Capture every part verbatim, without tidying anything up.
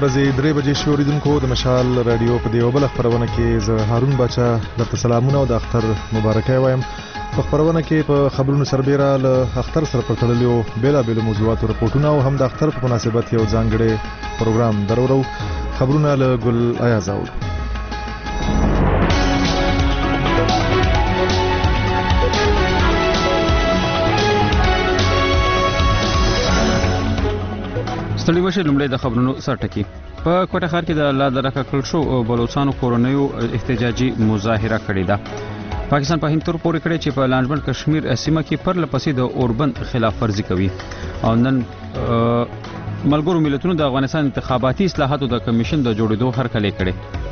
ورځې درې بجې شوې اوریدونکو د مشال رادیو په دې بل خبرونه کې زه هارون بچا درته سلامونه او د اختر مبارکي وایم. په خبرونه کې په خبرونو سربېره له اختر سره پرتړلیو بیلابېلو موضوعاتو رپورټونه او هم د اختر په مناسبت یو ځانګړی پروګرام درورو. خبرونه له ګل ایاز اورو. ستړي مشه لومړی د خبرونو سرټکی. په کوټه ښار کې د الله درکه کړل شو بلوچستانو کورونیو احتجاجي مظاهره کړې ده. پاکستان په هند تور پورې کړی چې په لانجمن کشمیر سیمه کې پر لپسې د اوربند خلاف ورزي کوي او نن ملګرو ملتونو د افغانستان انتخاباتي اصلاحاتو د کمیشن د جوړېدو هرکلی کړی.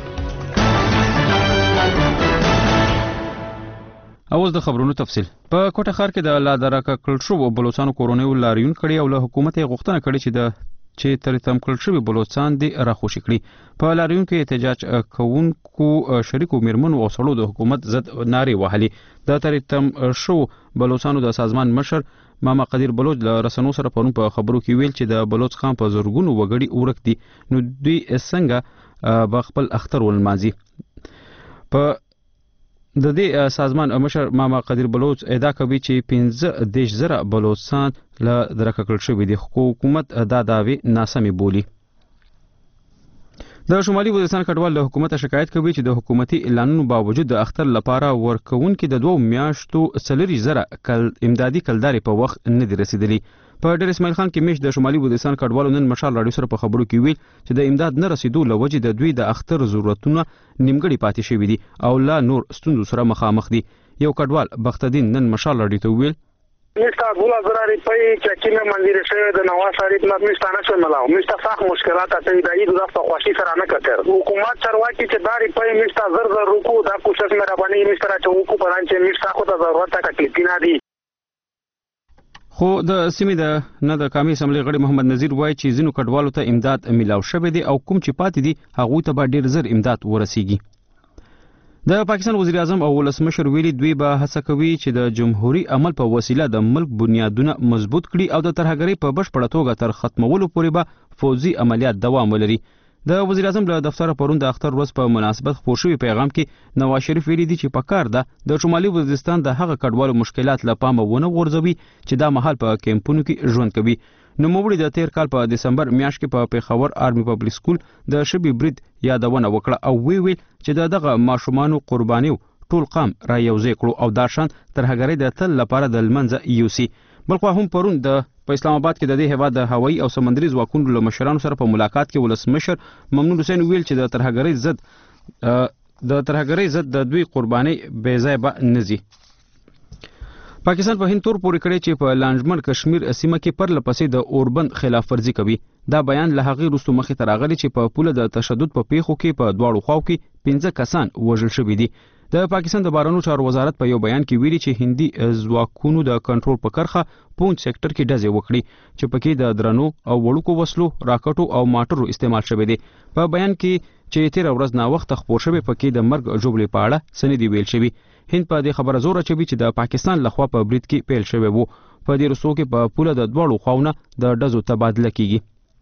اوس د خبرونو تفصیل. په کوټه ښار کې د الله درکه کړل شو بلوچستانو کورونیو لاریون کړی او له حکومت یې غوښتنه کړې چې د چې تر تم کړل شوی بلوچستان دی راخوشي کړي. په لاریون کې احتجاج کوونکو شریکو میرمنو او سړو د حکومت ضد نارې وهلي. د تر تم شو بلوچستانو د سازمان مشر ماما قدیر بلوچ له رسنو سره پرون په خبرو کې ویل چې د بلوچ خان په زورګونو وګړي ورک دي نو دوی څنګه به خپل اختر ولمانځي. په د دې سازمان مشر ماما قدیر بلوچ ادعا کوي چې پنځه دیش زره بلوچستان له درکه کړل شوی دی. حکومت دا دعوی ناسمې بولي. د شمالي وزیرستان کډوال له حکومت شکایت کوي چې د حکومتي اعلانونو باوجود د اختر لپاره ورکوونکي د دوه میاشتو څلوري زره کل امدادي کلداري په وخت نه دي رسیدلي. په ډېر اسماعیل خان کې میش د شمالي وزیرستان کډوالو نن مشال راډیو سره په خبرو کې ویل چې د امداد نه رسیدو لوجې د دوی د اختر ضرورتونه نیمګړي پاتې شوي دي او لا نور ستونزو سره مخامخ دي. یو کډوال بختالدین نن مشال راډیو ته ویل میستا دوله زره روپۍ چې کینه منځري شوی د نواز شریف نه میستا نه شملاو میستا سخت مشکلات ته د عید د خوشي سره نه کتر. حکومت چرواکي چې دا روپۍ میستا زر زر روکو دا کوشش مې را باندې میستا چې وکړو په لان چې میستا خو ته ضرورت ته کټی نه دي. خو د سیمې د نه د قومي اسمبلی غړي محمد نذیر وایي چې ځینو کډوالو ته امداد ملاو شوی دی او کوم چې پاتې دي هغه ته به ډیر زر امداد ورسیږي. د پاکستان وزیر اعظم او ولسمشر ویلي دوی به هڅه کوي چې د جمهوریت عمل په وسیله د ملک بنیادونه مضبوط کړي او د ترهګرۍ په بشپړه توګه تر ختمولو پورې به فوزي عملیات دوام ولري. د وزیر اعظم له دفتر پرون د اختر ورځ په مناسبت خپور شوی پیغام کې نواز شریف ویلي دی چې په کار ده د شمالي وزیرستان د هغه کډوالو مشکلات له پامه ونه غورځوي چې دا مهال په کیمپونو کې ژوند کوي. نوموړي د تیر کال په دسمبر میاشت کې په پیښور آرمي پبلک سکول د شبي برید یادونه وکړه او وی ویل چې د دغه ماشومانو قربانیو ټول قام را یوځای کړو او دا شان ترهګرۍ د تل لپاره د لمنځه یوسي. بلخو هم پرون د په اسلام آباد کې د دې هیواد د هوایي او سمندري ځواکونو له مشرانو سره په ملاقات کې ولسمشر ممنون حسین ویل چې د ترهګرۍ ضد د ترهګرۍ ضد د دوی قرباني بې ځای به نزي. پاکستان په هند تور پورې کړی چې په لانجمن کشمیر سیمه کې پر لپسې د اوربند خلاف ورزي کوي. دا بیان له هغې وروسته مخې ته راغلی چې په پوله د تشدد په پیښو کې په دواړو خواو کې پنځه کسان وژل شوي دي. د پاکستان د بهرنیو چارو وزارت په یو بیان کې ویلي چې هندي ځواکونو د کنټرول په کرخه پونچ سېکټر کې ډزې وکړي چې پکې د درنو او وړوکو وسلو راکټو او ماټرو استعمال شوی دی. په بیان کې چې تیر ورځ نا وخت خبر شوی پکې د مرګ جوړې په اړه سندې ویل شوی. هند په دې خبره زور اچوي چې د پاکستان لخوا په برید کې پیل شوی وو. په دې رسو کې په پوله د دواړو خواونه د ډزو تبادله کیږي.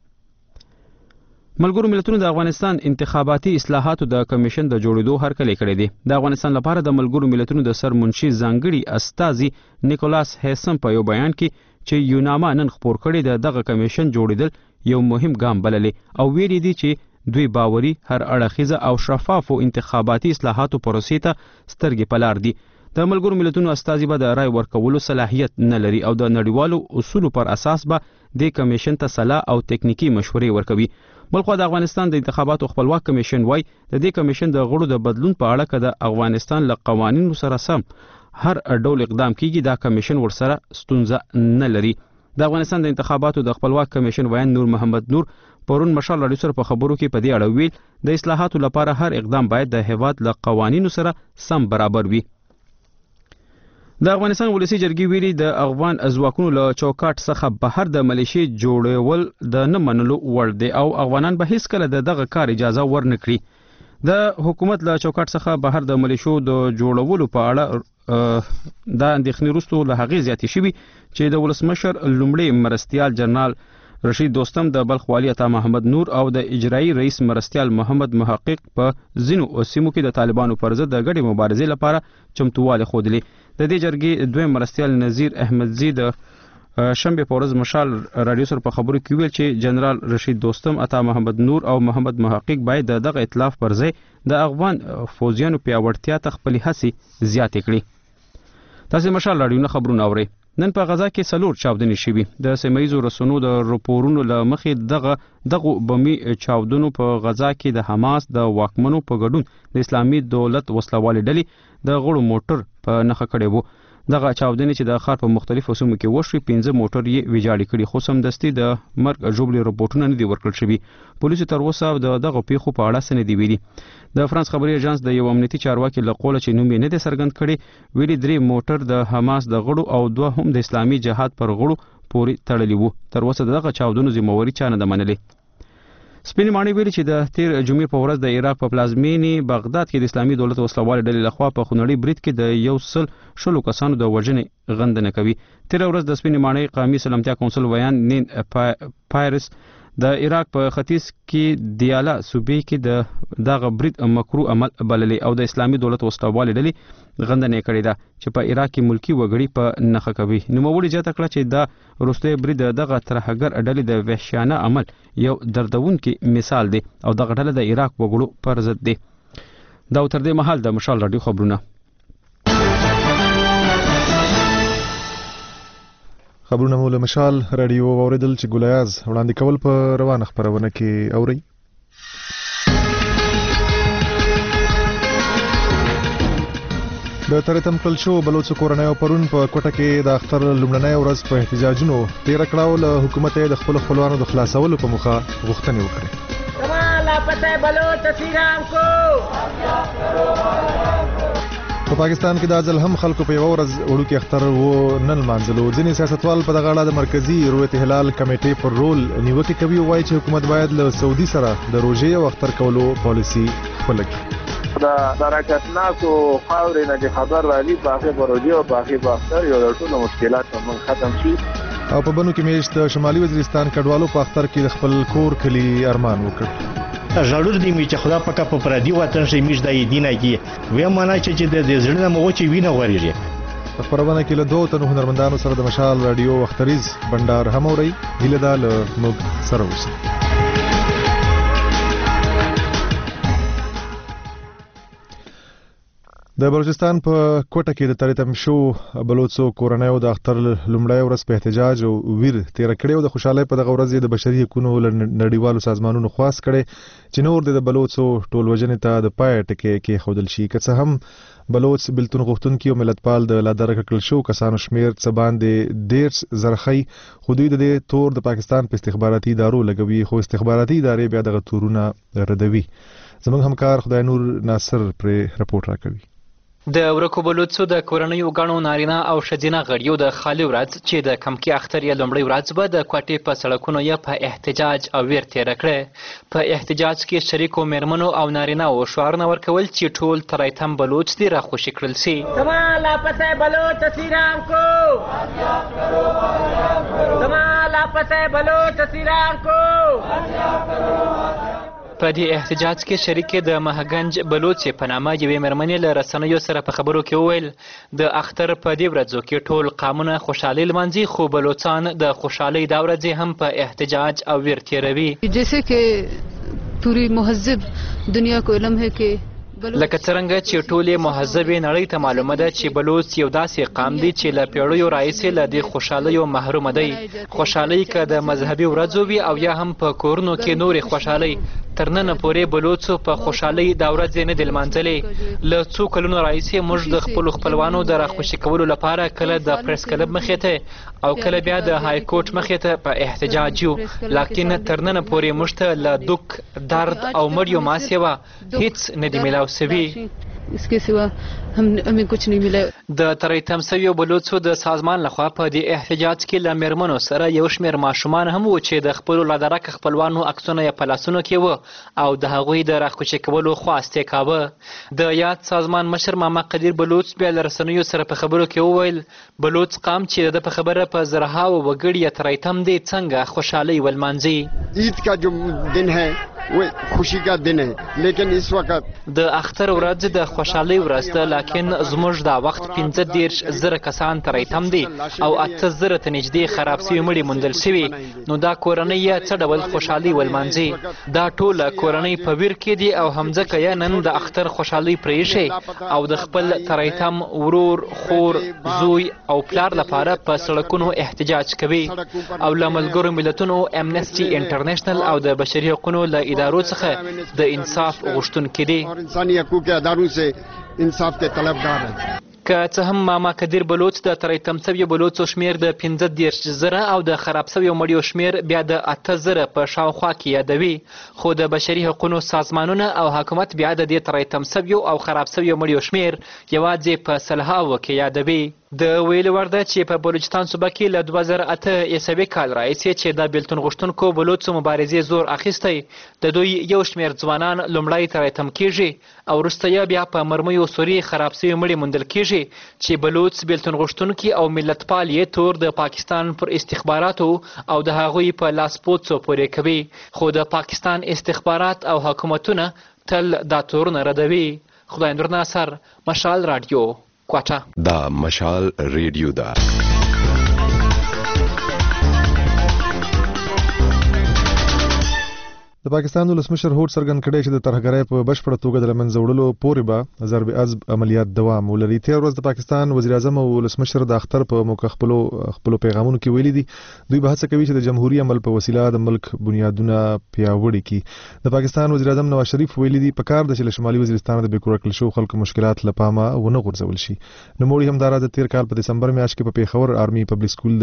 ملګرو ملتونو د افغانستان انتخاباتي اصلاحاتو د کمیشن د جوړېدو هرکلی کړی دی. د افغانستان لپاره د ملګرو ملتونو د سرمنشي ځانګړي استازي نیکولاس هیسم په یو بیان کې چې یوناما نن خپور کړی د دغه کمیشن جوړېدل یو مهم ګام بللی او ویلي دي چې دوی باوري هر اړخیزه او شفافو انتخاباتي اصلاحاتو پروسې ته سترګې په لار دي. د ملګرو ملتونو استازي به د رای ورکولو صلاحیت نه لري او د نړیوالو اصولو پر اساس به د کمیشن ته صلاح او تکنیکی مشورې ورکوي. بلخو د افغانستان د انتخاباتو خپلواک کمیشن وای د دې کمیشن د غړو د بدلون په اړه که د افغانستان له قوانینو سره سم هر ډول اقدام کیږي دا کمیشن ورسره ستونزه نه لري. د افغانستان د انتخاباتو د خپلواک کمیشن وایي نور محمد نور پرون مشال راډیو سره په خبرو کې په دې اړه ویل د اصلاحاتو لپاره هر اقدام باید د هیواد له قوانینو سره سم برابر وي. د افغانستان ولسی جرګې ویلي د افغان ځواکونو له چوکاټ څخه بهر د ملیشي جوړول د نه منلو وړ دی او افغانان به هیڅ کله د دغه کار اجازه ورنکړي. د حکومت له چوکاټ څخه بهر د ملیشو د جوړولو په اړه دا اندېښنې وروسته له هغې زیاتې شوي چې د ولسمشر لومړی مرستیال جنرال رشید دوستم د بلخ والي عطا محمد نور او د اجرایي رئیس مرستیال محمد محقق په ځینو سیمو کې د طالبانو پر ضد د ګډې مبارزې لپاره چمتووالی ښودلی. د دې جرګې دویم مرستیال نذیر احمدزي د شنبه په ورځ مشال رادیو سره په خبرو کې ویل چې جنرال رشید دوستم، عطا محمد نور او محمد محقق باید د دغه ائتلاف پر ځای د افغان فوجیانو پیاوړتیا ته خپلې هڅې زیاتې کړي. تاسو مشال رادیو نه خبرونه اورئ. نن په غزا کې څلور چاودنې شوي. د سیمه ییزو رسنیو د راپورونو له مخې دغه دغو بمي چاودنو په غزا کې د حماس د واکمنو په ګډون د اسلامي دولت وسلوالې ډلې د غړو موټر په نښه کړی وو. دغه چاودنې چې د ښار په مختلفو سیمو کې وشوې، پنځه موټر یې ویجاړې کړي، خو سمدستي د مرګ ژوبلې رپورټونه نه دي ورکړل شوي. پولیسو تر اوسه د دغو پیښو په اړه څه نه دي ویلي. د فرانس خبري اژانس د یو امنیتي چارواکي له قوله چې نوم یې نه دی څرګند کړی، ویلي درې موټر د حماس د غړو او دوه هم د اسلامي جهاد پر غړو پورې تړلي وو. تر اوسه دغه چاودنو ذمهواري چا نه ده منلې. سپینې ماڼۍ ویلي چې د تیر جمعې په ورځ د عراق په پلازمینې بغداد کې د اسلامي دولت وسلوالې ډلې لخوا په خونړي برید کې د یو سل شلو کسانو د وژنې غندنه کوي. تیره ورځ د سپینې ماڼۍ قومي سلامتیا کونسل ویان نین پایرس د عراق په ختیځ کې دیالا صوبې کې د دغه برید مکروه عمل بللی او د اسلامي دولت وسلوالې ډلې غندنه کړې ده چې په عراق کې ملکی وګړي په نښه کوي. نوموړي زیاته کړه چې دا وروستی برید دغه ترهګر ډلې د وحشیانه عمل یو دردونکي مثال دی او دغه ډله د عراق وګړو پر ضد دی. دا تر دې مهال د مشال رادیو خبرونه. خبرونه مو له مشال رادیو اوریدل چې ګولیاز وړاندې کول په روانه خبرونه کې اوري. د ترتم کل شو بلوڅ کورنۍ پرون په کوټه کې د اختر لومړنۍ ورځ په احتجاجونو تیر کړهو له حکومت د خپل خپلوانو د خلاصولو په موخه غوښتنې وکړې. کمال لاپته بلوچ سیرام کو په پاکستان کې د ځل هم خلکو په یو ورځ وړوکی اختر و نن مانځلو. ځینې سیاستوال په دغه اړه د مرکزی رویت هلال کمیټې پر رول نیوکه کوي او وایي چې حکومت باید له سعودي سره د روژې او اختر کولو پالیسي خپله کړي. دا درکتناکو خاورې نه چې خبر راځي په هغې به روژې او په هغې به اختر یو د ټولو مشکلات به ختم شي. او په بنو کې میشت د شمالي وزیرستان کډوالو په اختر کې د خپل کور کلي ارمان وکړ. ضرور دی چې خدا پکا په پردي وطن شي میش د دینه کې وې معنا چې د زړه مو چې وینه غوړیږي. خبرونه کې له دوه تنو هنرمندانو سره د مشال رادیو وختریز بندر هم اوري. هله دا له موږ سره اوسئ. د بلوچستان په کوټه کې د تریتم شو بلوڅو کورنۍ د اختر لومړی ورځ په احتجاج او ویر تیر کړي او د خوشحالۍ په دغه ورځ د بشري حقوقو نړیوالو سازمانونو خواست کړي چې نور د بلوڅو ټول وجنې ته د پای ټکی کې خودل شي. که څه هم بلوڅ بلتون غوښتونکي او ملتپال د لادرکه کړل شو کسانو شمیر څه باندې ډیر زرخی خو دوی د تور د پاکستان په استخباراتي ادارو لګوي، خو استخباراتي ادارې بیا دغه تورونه ردوي. زموږ همکار خدای نور ناصر پر رپورټ راکوي. د ورکو بلوڅو د کورنیو ګڼو نارینه او ښځینه غړیو د خالي ورځ چې د کمکي اختر یې لومړۍ ورځ به د کوټې په سړکونو یې په احتجاج او ویر تېره کړه. په احتجاج کې شریکو میرمنو او نارینهو شعارونه ورکول چې ټول تریتم بلوڅ دې راخوشي کړل سي. کمال لاپته بلوچ سیرام کو کمال لاپته بلوچ سیرام کو. په دې احتجاج کې شریکې د مهګنج بلوڅې په نامه یوې مېرمنې له رسنیو سره په خبرو کې وویل د اختر په دې ورځو کې ټول قامونه خوشحالي لمانځي خو بلوڅان د خوشحالۍ دا ورځې هم په احتجاج او ویر تېروي. جیسے کہ پوری مهذب دنیا کو علم ہے کہ لکه څرنګه چې ټولې مهذبې نړۍ ته معلومه ده چې بلوڅ یو داسې قام دی چې له پیړیو راهیسې له دې خوشحالیو محرومه دی. خوشحالۍ که د مذهبي ورځو وي او یا هم په کورونو کې نورې خوشحالۍ تر ننه پورې بلوڅو په خوشحالۍ دا ورځې نه دي لمانځلې. له څو کلونو راهیسې موږ د خپلو خپلوانو د راخوشي کولو لپاره کله د پریس کلب مخې ته او کله بیا د های کورټ مخې ته په احتجاج یو، لاکن تر ننه پورې موږ ته له دوک درد او مړیو ماسیوه هیڅ نه دي میلاو سوي. इसके सिवा हम हमें कुछ नहीं मिला. د تریتم سویو بلوڅو د سازمان لخوا په دې احتجاج کې له میرمنو سره یو شمېر ماشومان هم و چې د خپلو لادرک خپلوانو عکسونه یې په لاسونو کې و او د هغوی د راخوشي کولو خواست یې کاوه. د یاد سازمان مشر ماما قدیر بلوڅ بیا له رسنیو سره په خبرو کې وویل بلوڅ قام چې د په خبره په زرهاو وګړي یې تریتم دی څنګه خوشحالي ولمانځي. عید کا جو دن ہے وہ خوشی کا دن ہے لیکن اس وقت د اختر ورځ د خوشحالي ورځ ده لیکن زموږ دا وخت پنځه دېرش زره کسان تریتم دي او اته زره ته نږدې خراب سوي مړي موندل سوي نو دا کورنۍ یې څه ډول خوشحالي ولمانځي. دا ټوله کورنۍ په ویر کې دي او همځکه یې نن د اختر خوشحالي پرېښي او د خپل تریتم ورور خور زوی او پلار لپاره په سړکونو احتجاج کوي او له ملګرو ملتونو امنسټي انټرنیشنل او د بشري حقوقو له ادارو څخه د انصاف غوښتونکي دي. انساني حقوق کے اداروں سے انصاف کے طلبگار ہیں. که څه هم ماما قدیر بلوڅ د تریتم سویو بلوڅو شمېر د پنځه دېرش زره او د خراب سویو مړیو شمېر بیا د اته زره په شاوخوا کې یادوي خو د بشري حقوقو سازمانونه او حکومت بیا د دې تریتم سویو او خراب سویو مړیو شمېر یوازې په سلهاوو کې یادوي. د ویلو وړ ده چې په بلوچستان صوبه کې له دوه زره اته عیسوي کال راهیسې چې د بېلتون غوښتونکو بلوڅو مبارزې زور اخیستی د دوی یو شمېر ځوانان لومړی تریتم کېږي او وروسته یې بیا په مرمیو سوري خراب سوي مړي موندل کېږي چې بلوڅ بېلتون غوښتونکي او ملتپال یې تور د پاکستان پر استخباراتو او د هغوی په لاسپوڅو پورې کوي خو د پاکستان استخبارات او حکومتونه تل دا تورونه ردوي. خدای نور ناصر، مشال رادیو، کوټه. دا مشال ریډیو ده. د پاکستان ولسمشر هوډ څرګند کړی چې د ترهګرۍ په بشپړه توګه د له منځه وړلو پورې به ضرب عضب عملیات دوام ولري. تېره ورځ د پاکستان وزیر اعظم او ولسمشر د اختر په موقع خپلو خپلو پیغامونو کې ویلي دي دوی به هڅه کوي چې د جمهوریت عمل په وسیله د ملک بنیادونه پیاوړي کړي. د پاکستان وزیر اعظم نواز شریف ویلي دي پکار ده چې له شمالي وزیرستان د بې کوره کړل شوو خلکو مشکلات له پامه ونه غورځول شي. نوموړي همداراز د تېر کال په دسمبر میاشت کې په پیښور آرمي پبلک سکول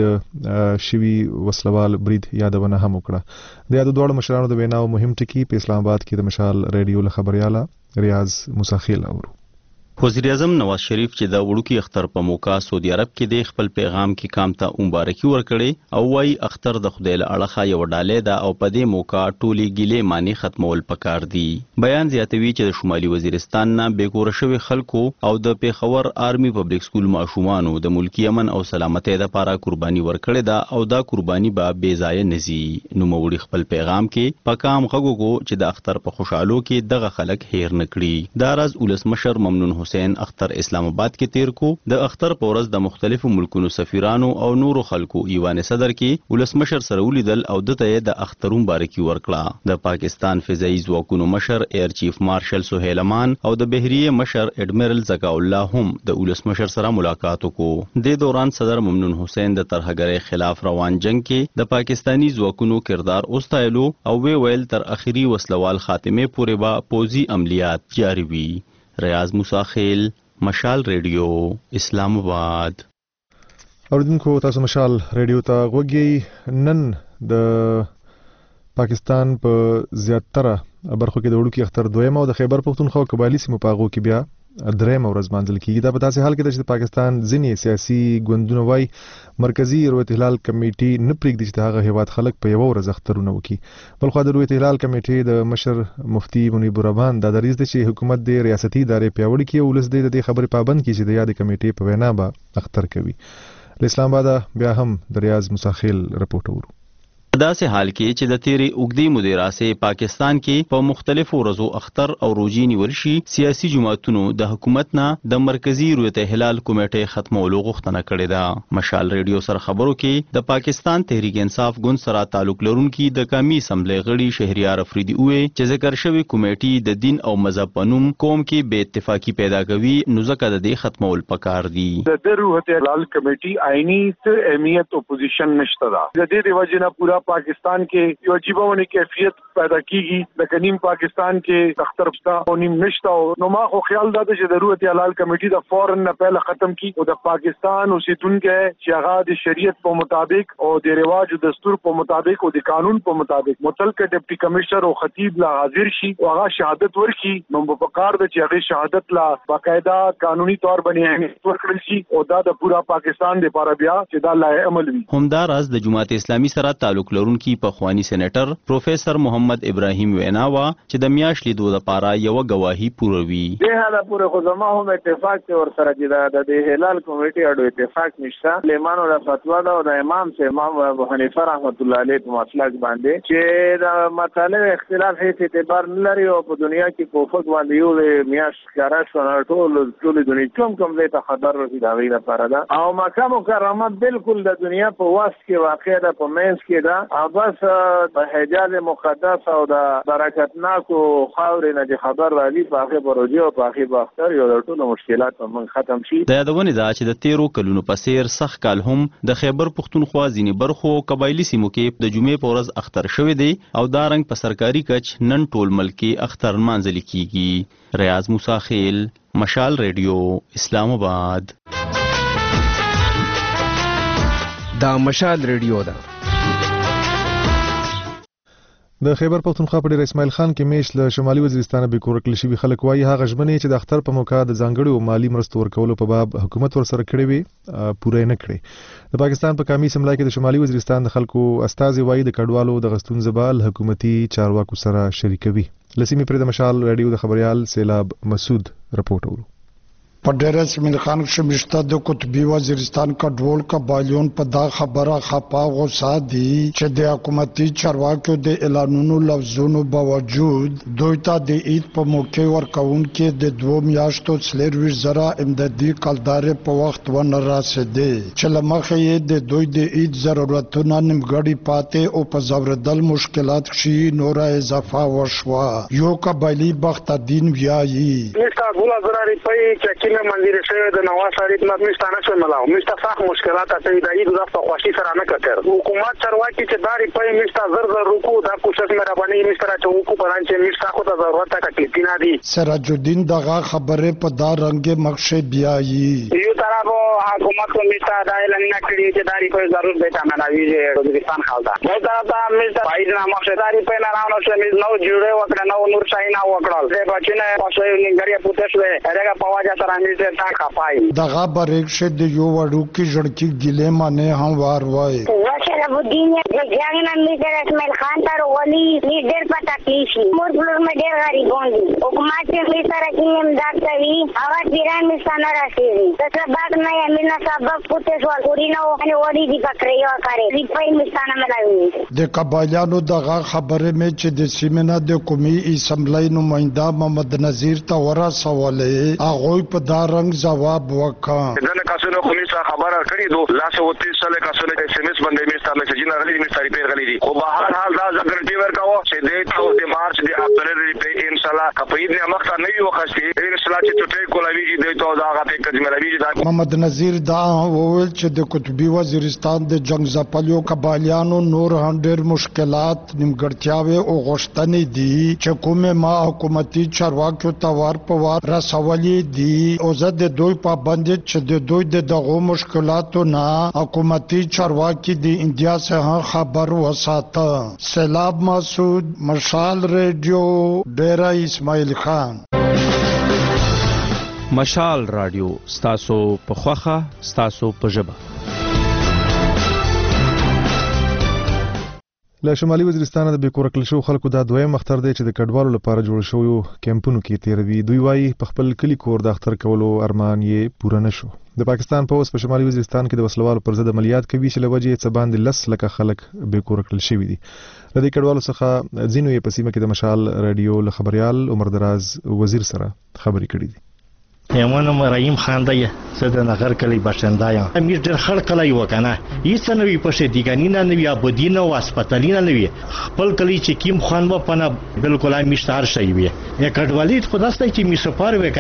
د شوي وسلوال برید یادونه هم وکړه. د یادو دواړو مشرانو د ویناو مهم ټکي په اسلام آباد کې د مشال ریډیو له خبرياله ریاض موساخیل اورو. وزیر اعظم نواز شریف چې د وړوکی اختر په موقع سعودي عرب کې د خپل پیغام کې کام ته مبارکي ورکړي او وايي اختر د خدای له اړخه یو ډالې ده او په دې موقع ټولي ګیلې معنی ختمول پکار دي. بیان زیاتوي چې د شمالي وزیرستان نه بیکوره شوی خلکو او د پیښور آرمي پبلک سکول ماشومانو د ملکی امن او سلامتۍ لپاره قرباني ورکړې ده او دا قرباني به بې ځایه نزي. نوموړي خپل پیغام کې پکام غوګو چې د اختر په خوشحالو کې دغه خلک هیر نکړي. دا راز ولسمشر ممنون حسین اختر اسلام آباد کې تیر کو. د اختر په ورځ د مختلفو ملکونو سفیرانو او نورو خلکو ایوان صدر کې ولسمشر سره ولیدل او دته د اختر مبارکي ورکړه. د پاکستان فضائي ځواکونو مشر ایر چیف مارشل سهیل امان او د بحریه مشر اډمیرل زکا الله هم د ولسمشر سره ملاقات وکړو. د دوران صدر ممنون حسین د ترهګرۍ خلاف روان جنگ کې د پاکستانی ځواکونو کردار اوستایلو او وی ویل تر اخیری وسلوال خاتمه پورې با پوزي عملیات جاری وي. ریاض موساخیل، مشال ریډیو، اسلام آباد. اوریدونکو تاسو مشال ریډیو ته غوږی. نن د پاکستان په زیاتره برخو کې د وړوکی اختر دویم او د خیبر پختونخوا قبایلی سیمو په هغو کې بیا درېیم ورځ مانځل کیږي. دا په داسې حال کې ده چې د پاکستان ځینې سیاسي ګوندونه وایي مرکزي رویت هلال کمیټې نه پرېږدي چې د هغه هیواد خلک په یوه ورځ اخترونه وکړي. بلخوا د رویت هلال کمیټې د مشر مفتي منیب الرحمان دا دریځ دی چې حکومت د ریاستي ادارې پیاوړي کړي او ولس د دې خبرې پابند کړي چې د یادې کمیټې په وینا به اختر کوي. له اسلام آباد بیا هم د ریاض موساخیل رپورټ اورو. په داسې حال کې چې د تیرې اوږدې مودې راسې پاکستان کې په مختلفو ورځو اختر او روژې نیول شي، سیاسي جماعتونو د حکومت نه د مرکزي رویت هلال کمیټې ختمولو غوښتنه کړې ده. مشال ریډیو سره خبرو کې د پاکستان تحریک انصاف ګوند سره تعلق لرونکي د قومي اسمبلی غړي شهریار افریدي وویل چې ذکر شوی کمیټې د دین او مذهب په نوم قوم کې بې اتفاقي پیدا کوي، نو ځکه د دې ختمول پکار دي. د رویت هلال کمیټې آئینی څه اهمیت اپوزیشن نشته ده. د دې د وجې نه پورا پاکستان کې یو عجیبه ونی کیفیت پیدا کیږي د نیم پاکستان کې اختر پستا او نیم نشتا نو ما خو خیال دا چې ضرورت حلال کمیټي د فورن نه پہله ختم کی او د پاکستان اوسیدونکو چې هغه د شریعت په مطابق او د رواج او دستور په مطابق او د قانون په مطابق متعلق ډیپټي کمشنر او خطیب لا حاضر شي او هغه شهادت ورکړي نو په کار د چې هغه شهادت لا باقاعده قانوني تور باندې اهمیت ورکړل شي او دا د پورا پاکستان لپاره بیا چې دا لای عمل وي. همداراز د جماعت اسلامي سره تعلق لرونکي پخوانی سېنیټر پروفیسور محمد ابراهیم ویناوا چې د میاشت لیدو لپاره یو گواهی پوروي. د هغه پوره خو زما هم اتفاق ته ور سره چې د هلال کمیټي اړو اتفاق نشته. لیمانو د فتوا دا د امام سه امام ابو حنیفه رحمت الله علیه په مسلک باندې چې د مطالب اختلاف هیڅ اعتبار نه لري او په دنیا کې په فوق باندې یو میاشت کارا شونه ټول ټول دنیا کوم کوم ځای ته خبر ورسېد دا غیره لپاره ده او مکه مکرمه بالکل د دنیا په واسط کې واقع ده په مینس کې ده او بس په حجاز مقدس او د برکتناکو خاورې نه د خبر راځي په هغه پروژه او په هغه باختر یو د ټولو مشکلات په من ختم شي. د یادونه ده چې د تیرو کلونو په سیر سخت کال هم د خیبر پښتونخوا ځینې برخو قبایلی سیمو کې د جمعې په ورځ اختر شوی دی او دا رنګ په سرکاري کچ نن ټول ملکی اختر مانځل کیږي. ریاض موسی خیل، مشال ریډیو، اسلام آباد. دا مشال ریډیو ده. د خیبر پښتونخوا په ډیر اسماعیل خان کې میش له شمالي وزیرستان به کور کړل شوی خلک وایي هغه ژمنې چې د اختر په موقع د ځانګړو مالی مرستو ورکولو په باب حکومت ورسره کړې وي پوره نه کړې. د پاکستان په قومي اسمبلی کې د شمالي وزیرستان د خلکو استازي وایي د کډوالو د غستون زبال حکومتي چارواکو سره شریکوي. لسیمه پر د مشال رادیو د خبريال سیلاب مسعود رپورټ ورو. په ډیر اسماعیل خان شمشته د قطبی وزیرستان کډوال قبایلون په دا خبره خپا غوسه دي چې د حکومتي چارواکو د اعلانونو لفظونو باوجود دوی ته د عید په موقع ورکون کې د دوه میاشتو څلور زره امدادي کلدارې په وخت ونه راسېدي چې لمخې یې د دوی د عید ضرورتونه نیمګړي پاتې او په زوردل مشکلات شي نور اضافه وشوه. یو قبایلی بختالدین ویایي میں منظر شوی د نواز شریف نه مستانه شو ملاو مستا صح مشکلات ته د عید د خوشي سره نه کتر حکومت چرواکی چې داري پي مستا زر زر رکو دا کوشش مې را باندې مستا چې وکړو پران چې مستا خو ته ضرورت ته تکلیف نه دي. سراج الدین دغه خبره په دا رنگ مخشه بیايي یو طرف حکومت کو مستا دا اعلان نه کړی چې داري پي ضرورت به تا نه وی چې وزیرستان خالدا نو دا دا مستا پایز نه مخشه داري پي نه راونو چې مې نو جوړه وکړه نو نور شای نه وکړل دې بچنه پښې نیګړیا پوتښله هغه پواجا سره دغه بریکشه د یو وړو کې جړکی ګلې مانه هم وار وای واشر ابو دین د جاننا میزر اسماعیل خان تر ولی لیډر پتا کیشي مور بلور میں ډیر غریبون دي حکومت یې می سره کې امداد کوي اواز بیران می ستانه راشي تاسو بعد نه یې نه سبب پوتې سوال کوي نو ان وړي دی پکړیو کاری ریپای می ستانه ملایوي د قبایلانو دغه خبره می چې د سیمنا د قومي اسمبلی نمائنده محمد نذیر ته ورسولې هغه په دا رنگ جواب وکړ. دنه کاسونو خو میسا خبره کړی دو لاس وتی سره کاسونو د اس ام اس باندې میسا میسج نه غلي میسا ریپیر غلي دي خو به هر حال دا ګرانټي ورکاو چې د ته د مارچ د اپریل ریپیر ان شاء الله کپید نه مخته نه یو خاصي ان شاء الله چې ټوټه کولوي د ته دا هغه په کډملوي دا محمد نذیر دا وویل چې د قطبی وزیرستان د جنگ زپلیو قبایلیانو نور هندر مشکلات نیمګړتیاوي او غشتنې دي چې کومه ما حکومتي چارواکو توار په وار رسولې دي او زه د دوی پابند چې د دوی د دغو مشکلاتو نه حکومتي چارواکي د انډیا څخه خبر وساته. سیلاب مسعود، مشال ریډیو، ډیرا اسماعیل خان. مشال رادیو ستاسو په خوخه ستاسو په ژبه. له شمالي وزیرستان د بیکور کل شو خلکو دا دویم اختر دی چې د کډوالو لپاره جوړ شوی کیمپونو کې تیروي. دوی وایي په خپل کلی کور د اختر کولو ارمان یې پوره نشو. د پاکستان پولیس په شمالي وزیرستان کې د وسلوالو پر ضد عملیات کوي چې لوجه یې څه باندې لس لکه خلک بیکور کل شوی دي. د دې کډوالو څخه ځینو یې په سیمه کې د مشال رادیو له خبريال عمر دراز وزیر سره خبرې کړې دي. یمنه مریم خان دی زه د نغر کلی باشنده یم. امیر ډېر خړ کلی و کنه هیڅ نه وي پښې دیګانی نه وي ابدی نه او هسپتالي نه وي خپل کلی چې کیم خان و پنه بالکل همیشه هر شی وي یا کډوالیت خداسته چې می سفر وکنه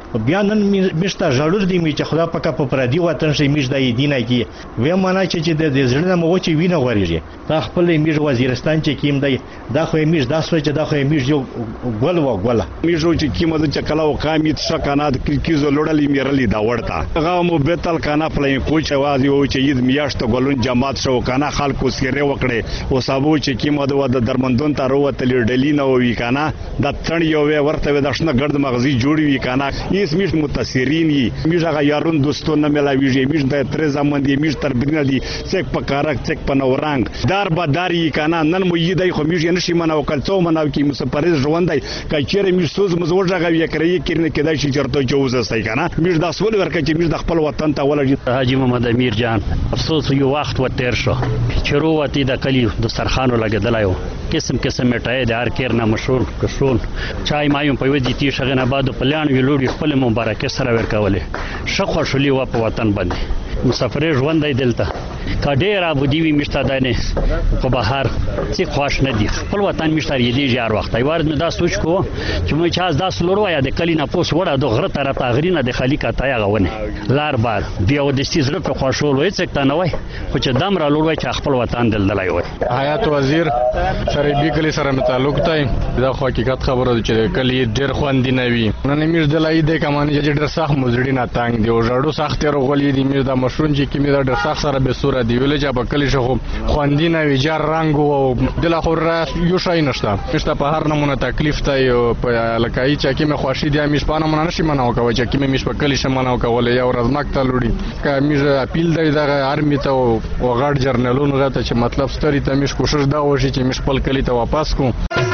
بیا نن مشته ژړور دی می چې خدا پاک په پردي وطن شي میش د دینه کی و معنا چې د زړه نه مو چې وینه وريږي تا خپل میش وزیرستان چې کیم دی دا خو میش دا سوچ دا خو میش یو ګل و ګل میشو چې کیمه د چکلا او قامت شکانات کیزو لړلې میرلې دا ورته هغه مو بیتل کانا پلې کوچ واځي او چې ید میاشت ګلون جماعت شو کانا خلکو سره وکړي او صابو چې کیمه د درمندون ته وروتل ډلی نه وی کانا د تن یو ورته د شنه ګرد مغزي جوړی وی کانا هیڅ میش متاثرین یي میش هغه یارون دوستونه ملاویږي میش د تر زمان دی میش تر بینه دی څک په کارک څک په نورنګ دار بداري کانا نن مو یی خو میش نشي منو کلڅو منو کی مسپریز ژوندای کچېره میش سوز مزوړه غوي کړی کړي کېدای شي چرته جوز استای کانا میش د سول ورکه چې میش د خپل وطن ته ولګي. حاجی محمد امیر جان افسوس یو وخت و تیر شو چې روته د کلی د سرخانو لګیدلایو قسم قسم میټای د هر کیر نه مشهور کشون چای مایم په ودی تی شغنه بعد پلان ویلوړي خپل مبارکه سره ورکولې شخو شولي و په وطن باندې مسافر ژوند دی دلته کډیر ابو دیوی مشتادانه په بهر څه خوښ نه دي خپل وطن مشتری دی جار وخت ایوارد مې دا سوچ کو چې مې چاز دا سلوړو یا د کلی نه پوس وړه د غره طرف تغرینه د خلیقه تای غونه لار بار بیا د سیزره په خوشول وې څک نه وای خو چې دم را لوړوي چې خپل وطن دل دلای وای. حیات وزیر سره بي کلی سره متعلق دی دا خو حقیقت خبره ده چې کلی ډیر خوندې نه وي نن میر دلای د کمانې چې ډیر سخت مزړی نه تانګ دی او ژړو سخت رغولې دی میر د مشرون چې کیمه د ډیر سخت سره به صورت دی ویل چې په کلی شو خوندې نه وي جار رنگ او دل خو یو شای نشته مشته په هر نمونه تکلیف ته په لکای چې کیمه خوشی دی مش پانه مونږ نشي مناو کوي چې کیمه مش په کلی شمناو کول یا ورځمک ته لوړي که میر اپیل دی د ارمی ته او غړ جرنالونو غته چې مطلب ستوري ته مش کوشش دا وشي چې مش خپل کلی ته واپس کو.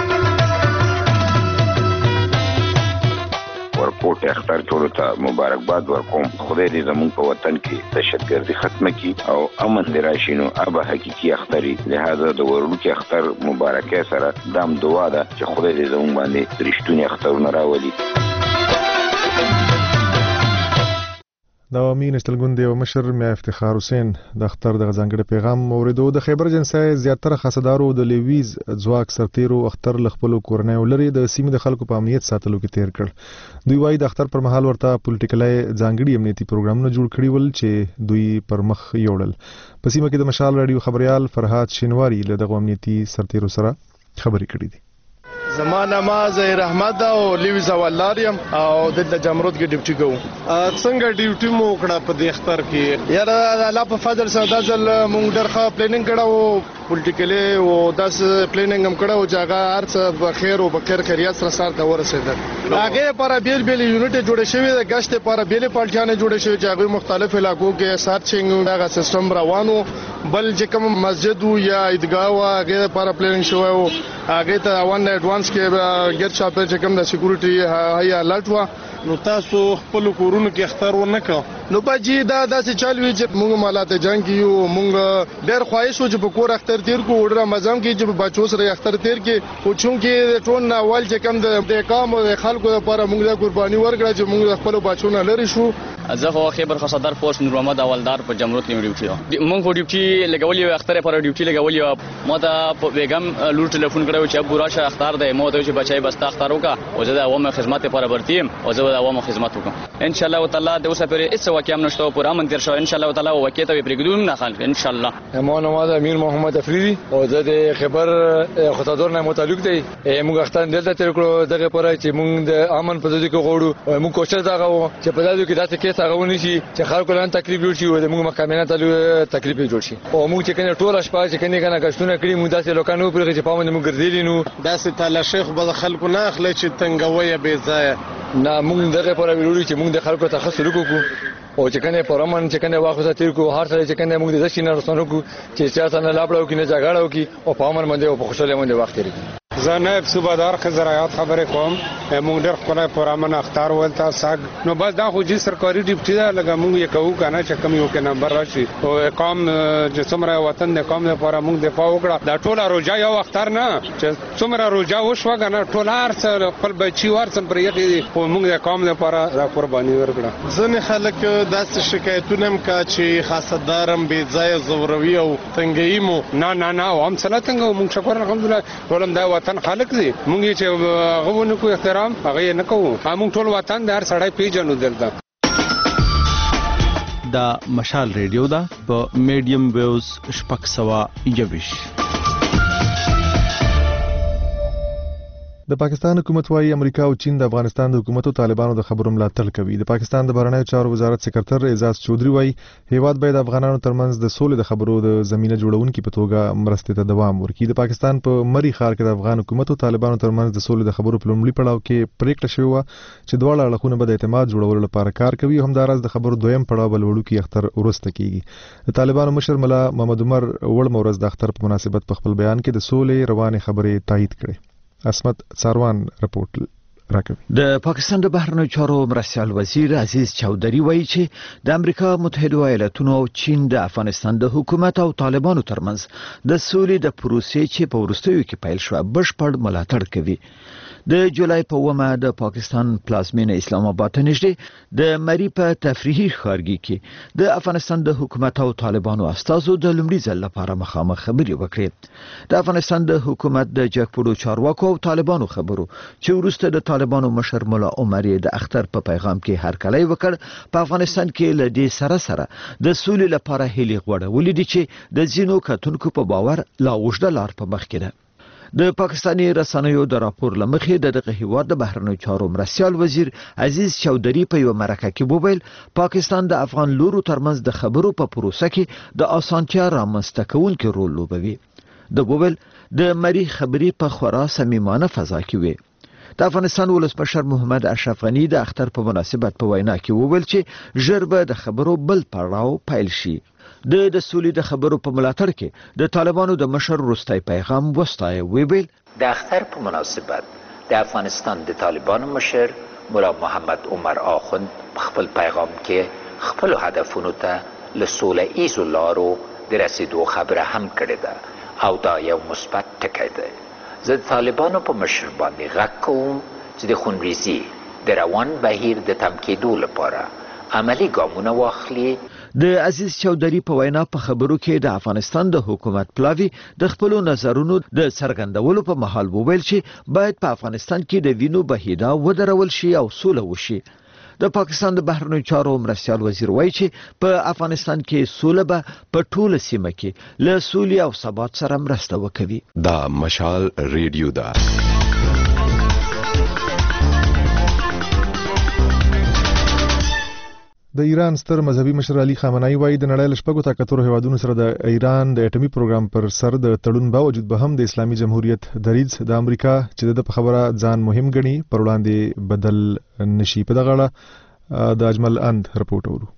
ورکوټ اختر ټولو ته مبارکباد ورکوم خدای دې زموږ په وطن کې دهشتګردي ختمه کړي او امن دې راشي نو ابا حقيقي اختري لهدا د ورلوکي اختر مبارکه سره دام دعا ده چې خدای دې زموږ باندې رښتونی اخترونه راولي. د عوامي نشتل ګوند یو مشر میا افتخار حسین د اختر د ځانګړي پیغام موریدو د خیبر جنسای زیاتره خاصدارو د لیویز ځواک سرتیرو اختر لخپل کورنۍ ولري د سیمې د خلکو په امنیت ساتلو کې تیر کړ. دوی وايي د اختر پر مهال ورته پولیټیکلای ځانګړي امنیتي پروګرامونه جوړ کړي ول چې دوی پر مخ یوړل. په سیمه کې د مشال رادیو خبريال فرهاد شینواری له دغه امنیتي سرتیرو سره خبرې کړې دي. زمانه ما زهیر احمد او لیویز ولاریم او د جمرود کې ډیوټي کوم. څنګه ډیوټي مو کړه په دې اختر کې؟ یاره الله په فضل سره د ځل مونږ ډرخه پلانینګ کړو پولیټیکلی او داس پلانینګ هم کړو چې هغه هرڅه په خیر او په خیر خیریت سره سره ته ورسېدل. هغه لپاره بیل بیل یونټ جوړ شوی د غشت لپاره بیل پالټیانه جوړ شوی چې هغه مختلف علاقو کې سارچینګ هغه سیستم روانو بل چې کوم مسجد یا عیدګاه او هغه لپاره پلانینګ شوی او هغه ته وان ایڈوانس کې ګر شاپر چې کوم د سکیورټي هاي الرټ وا نو تاسو خپل کورونو کې اختر ورنکړو نو باجی دا داسې چل وی چې موږ مالات جنگ کیو موږ ډېر خواهش و چې په کور اختر تیر کو وړه مزام کې چې بچو سره اختر تیر کې او چون کې ټول اول چې کوم د اقام او خلکو لپاره موږ د قرباني ورکړه چې موږ خپل بچو نه لري شو. زه خو خیبر خاصدار پوسټ نور محمد اولدار په جمرود نیو ډیوټي موږ خو ډیوټي لګولې اختر پر ډیوټي لګولې ما ته په بیگم لور ټلیفون کړو چې ابو راشه اختر دی مو ته چې بچای بستا اختر وکا او زه د عوامو خدمت لپاره برتیم او زه د عوامو خدمت وکم ان شاء الله تعالی د اوسه پر هیڅ واقع هم نشته پر امن تر شو ان شاء الله تعالی واقع ته پرګدوم نه خلک ان شاء الله. مو نوماد امیر محمد افریدی او زه د خبر خدادور نه متعلق دی موږ اختر دلته تر کړو دغه پره چې موږ د امن په دې کې غوړو موږ کوشش دا غو چې په دې کې داسې کیسه غوونی شي چې خلکو لاندې تکلیف جوړ شي او د موږ محکمه ته تکلیف جوړ شي او موږ چې کنه ټول شپه چې کنه کنه کښتونه کړی موږ داسې لوکانو پرې چې پامن موږ ګرځېلی نو داسې تعالی شیخ به خلکو نه اخلي چې تنګوي به ځای نه موږ دغه پر ویلو چې موږ د خلکو ته خاص لکو او چې کنه پرمن چې کنه واخو تیر کو هر سره چې کنه موږ د شینه رسنو کو چې سیاست نه لاپړو کې نه جګړه وکي او پامن باندې او په خوشاله باندې وخت لري. زه نائب صوبادار خزرایات خبرې کوم موږ ډېر خپل پرامن اختر ولتا ساګ نو بس دا خو چې سرکاري ډیپټي دا لګه موږ یې کوو کنه چې کم یو کې نمبر راشي او اقام چې څومره وطن د اقام لپاره موږ دفاع وکړه دا ټول روجا یو اختر نه چې څومره روجا وشو کنه ټول هر خپل بچي ورسم پر یې او موږ د اقام لپاره را قرباني ورکړه. ځنې خلک داسې شکایتونه هم کا چې خاصدارم بې ځای زوروي او تنګي مو نه نه نه هم څه څنګه موږ شکر الحمدلله ټولم دا وطن خلک دي مونږ چې هغه ونکو احترام هغه نه کوو مونږ ټول وطن د هر سړی پیژنو دلته دا مشال ریډیو دا په میډیم ویوز شپږ سوه یویش. د پاکستان حکومت وايي امریکا او چین د افغانستان د حکومت او طالبانو د خبرو ملاتړ کوي. د پاکستان د بهرنیو چارو وزارت سکرټر اعزاز چودري وايي هیواد باید افغانانو ترمنځ د سولې د خبرو د زمينه جوړونکو په توګه مرستې ته دوام ورکړي. د پاکستان په مری ښار کې د افغان حکومت او طالبانو ترمنځ د سولې د خبرو په لومړي پړاو کې پریکړه شوې و چې دواړه اړخونه به د اعتماد جوړولو لپاره کار کوي. همداراز د خبرو دویم پړاو بل وړوکی اختر ورسته کیږي. د طالبانو مشر ملا محمد عمر وړ مورز د اختر په مناسبت په خپل بیان کې د سولې روانې خبرې تایید کړې. اسمت ساروان رپورت راکوي. د پاکستان د بهرنیو چارو مرستیال وزیر عزیز چودري وایي چې د امریکا متحده ایالاتونو او چین د افغانستان د حکومت او طالبانو ترمنځ د سولې د پروسې چې په وروستیو کې پیل شو بشپړ ملاتړ کوي. د جولای په اومه د پاکستان پلازمینه اسلام آباد ته نږدې د مری په تفریحي ښارګي کې د افغانستان د حکومت او طالبانو استازو د لومړي ځل لپاره مخامخ خبرې وکړې. د افغانستان د حکومت د جګپوړو چارواکو او طالبانو خبرو چې وروسته د طالبانو مشر ملا عمر د اختر په پیغام کې هرکلی وکړ په افغانستان کې ل دې سره سره د سولې لپاره هلي غوړولې دي چې د ځینو کتونکو په باور لا اوږده لار په مخ کې ده. د پاکستاني رسنیو د راپور لمخې د دغه هیواد د بهرنیو چارو مرستیال وزیر عزیز چودري په یو مرکه کې وویل پاکستان د افغان لورو ترمنځ د خبرو په پروسه کې د اسانتیا رامنځته کوونکي رول لوبوي. د وویل د مری خبرې په خورا صمیمانه فضا کې وي. د افغانستان ولسمشر محمد اشرف غنی د اختر په مناسبت په وینا کې وویل چې ژر به د خبرو بل پړاو پیل شي. د د سولې د خبرو په ملاتړ کې د طالبانو د مشر وروستی پیغام وستایي. ویل د اختر په مناسبت د افغانستان د طالبانو مشر مولا محمد عمر آخوند په خپل پیغام کې خپل هدفونو ته له سوله ایزو لارو د رسیدو خبره هم کړې ده او دا یو مثبت ټکی دی. زه د طالبانو په مشر باندې غږ کوم چې د خونریزي د روان بهیر د تم کېدو لپاره عملی ګامونه واخلي. د عزیز چودري په وینا په خبرو کې د افغانستان د حکومت پلاوی د خپل نظرونو د څرګندولو په محل وویل چې باید په افغانستان کې د وینو بهیدا ودرول شي او سوله وشي. د پاکستان د بهرنیو چارو مرستیال وزیر وایي چې په افغانستان کې سوله به په ټوله سیمه کې له سولې او ثبات سره مرسته وکوي. دا مشال ریډیو دا د ایران ستر مذهبي مشر علي خامنه‌ای وایي د نړۍ له شپږو طاقتورو هیوادونو سره د ایران د اټومي پروګرام پر سر د تړون باوجود به هم د اسلامي جمهوریت دریځ د امریکا چې د خبره ځان مهم ګڼي پر وړاندې بدل نشي. په دغه اړه د اجمل اند رپورټ ورو.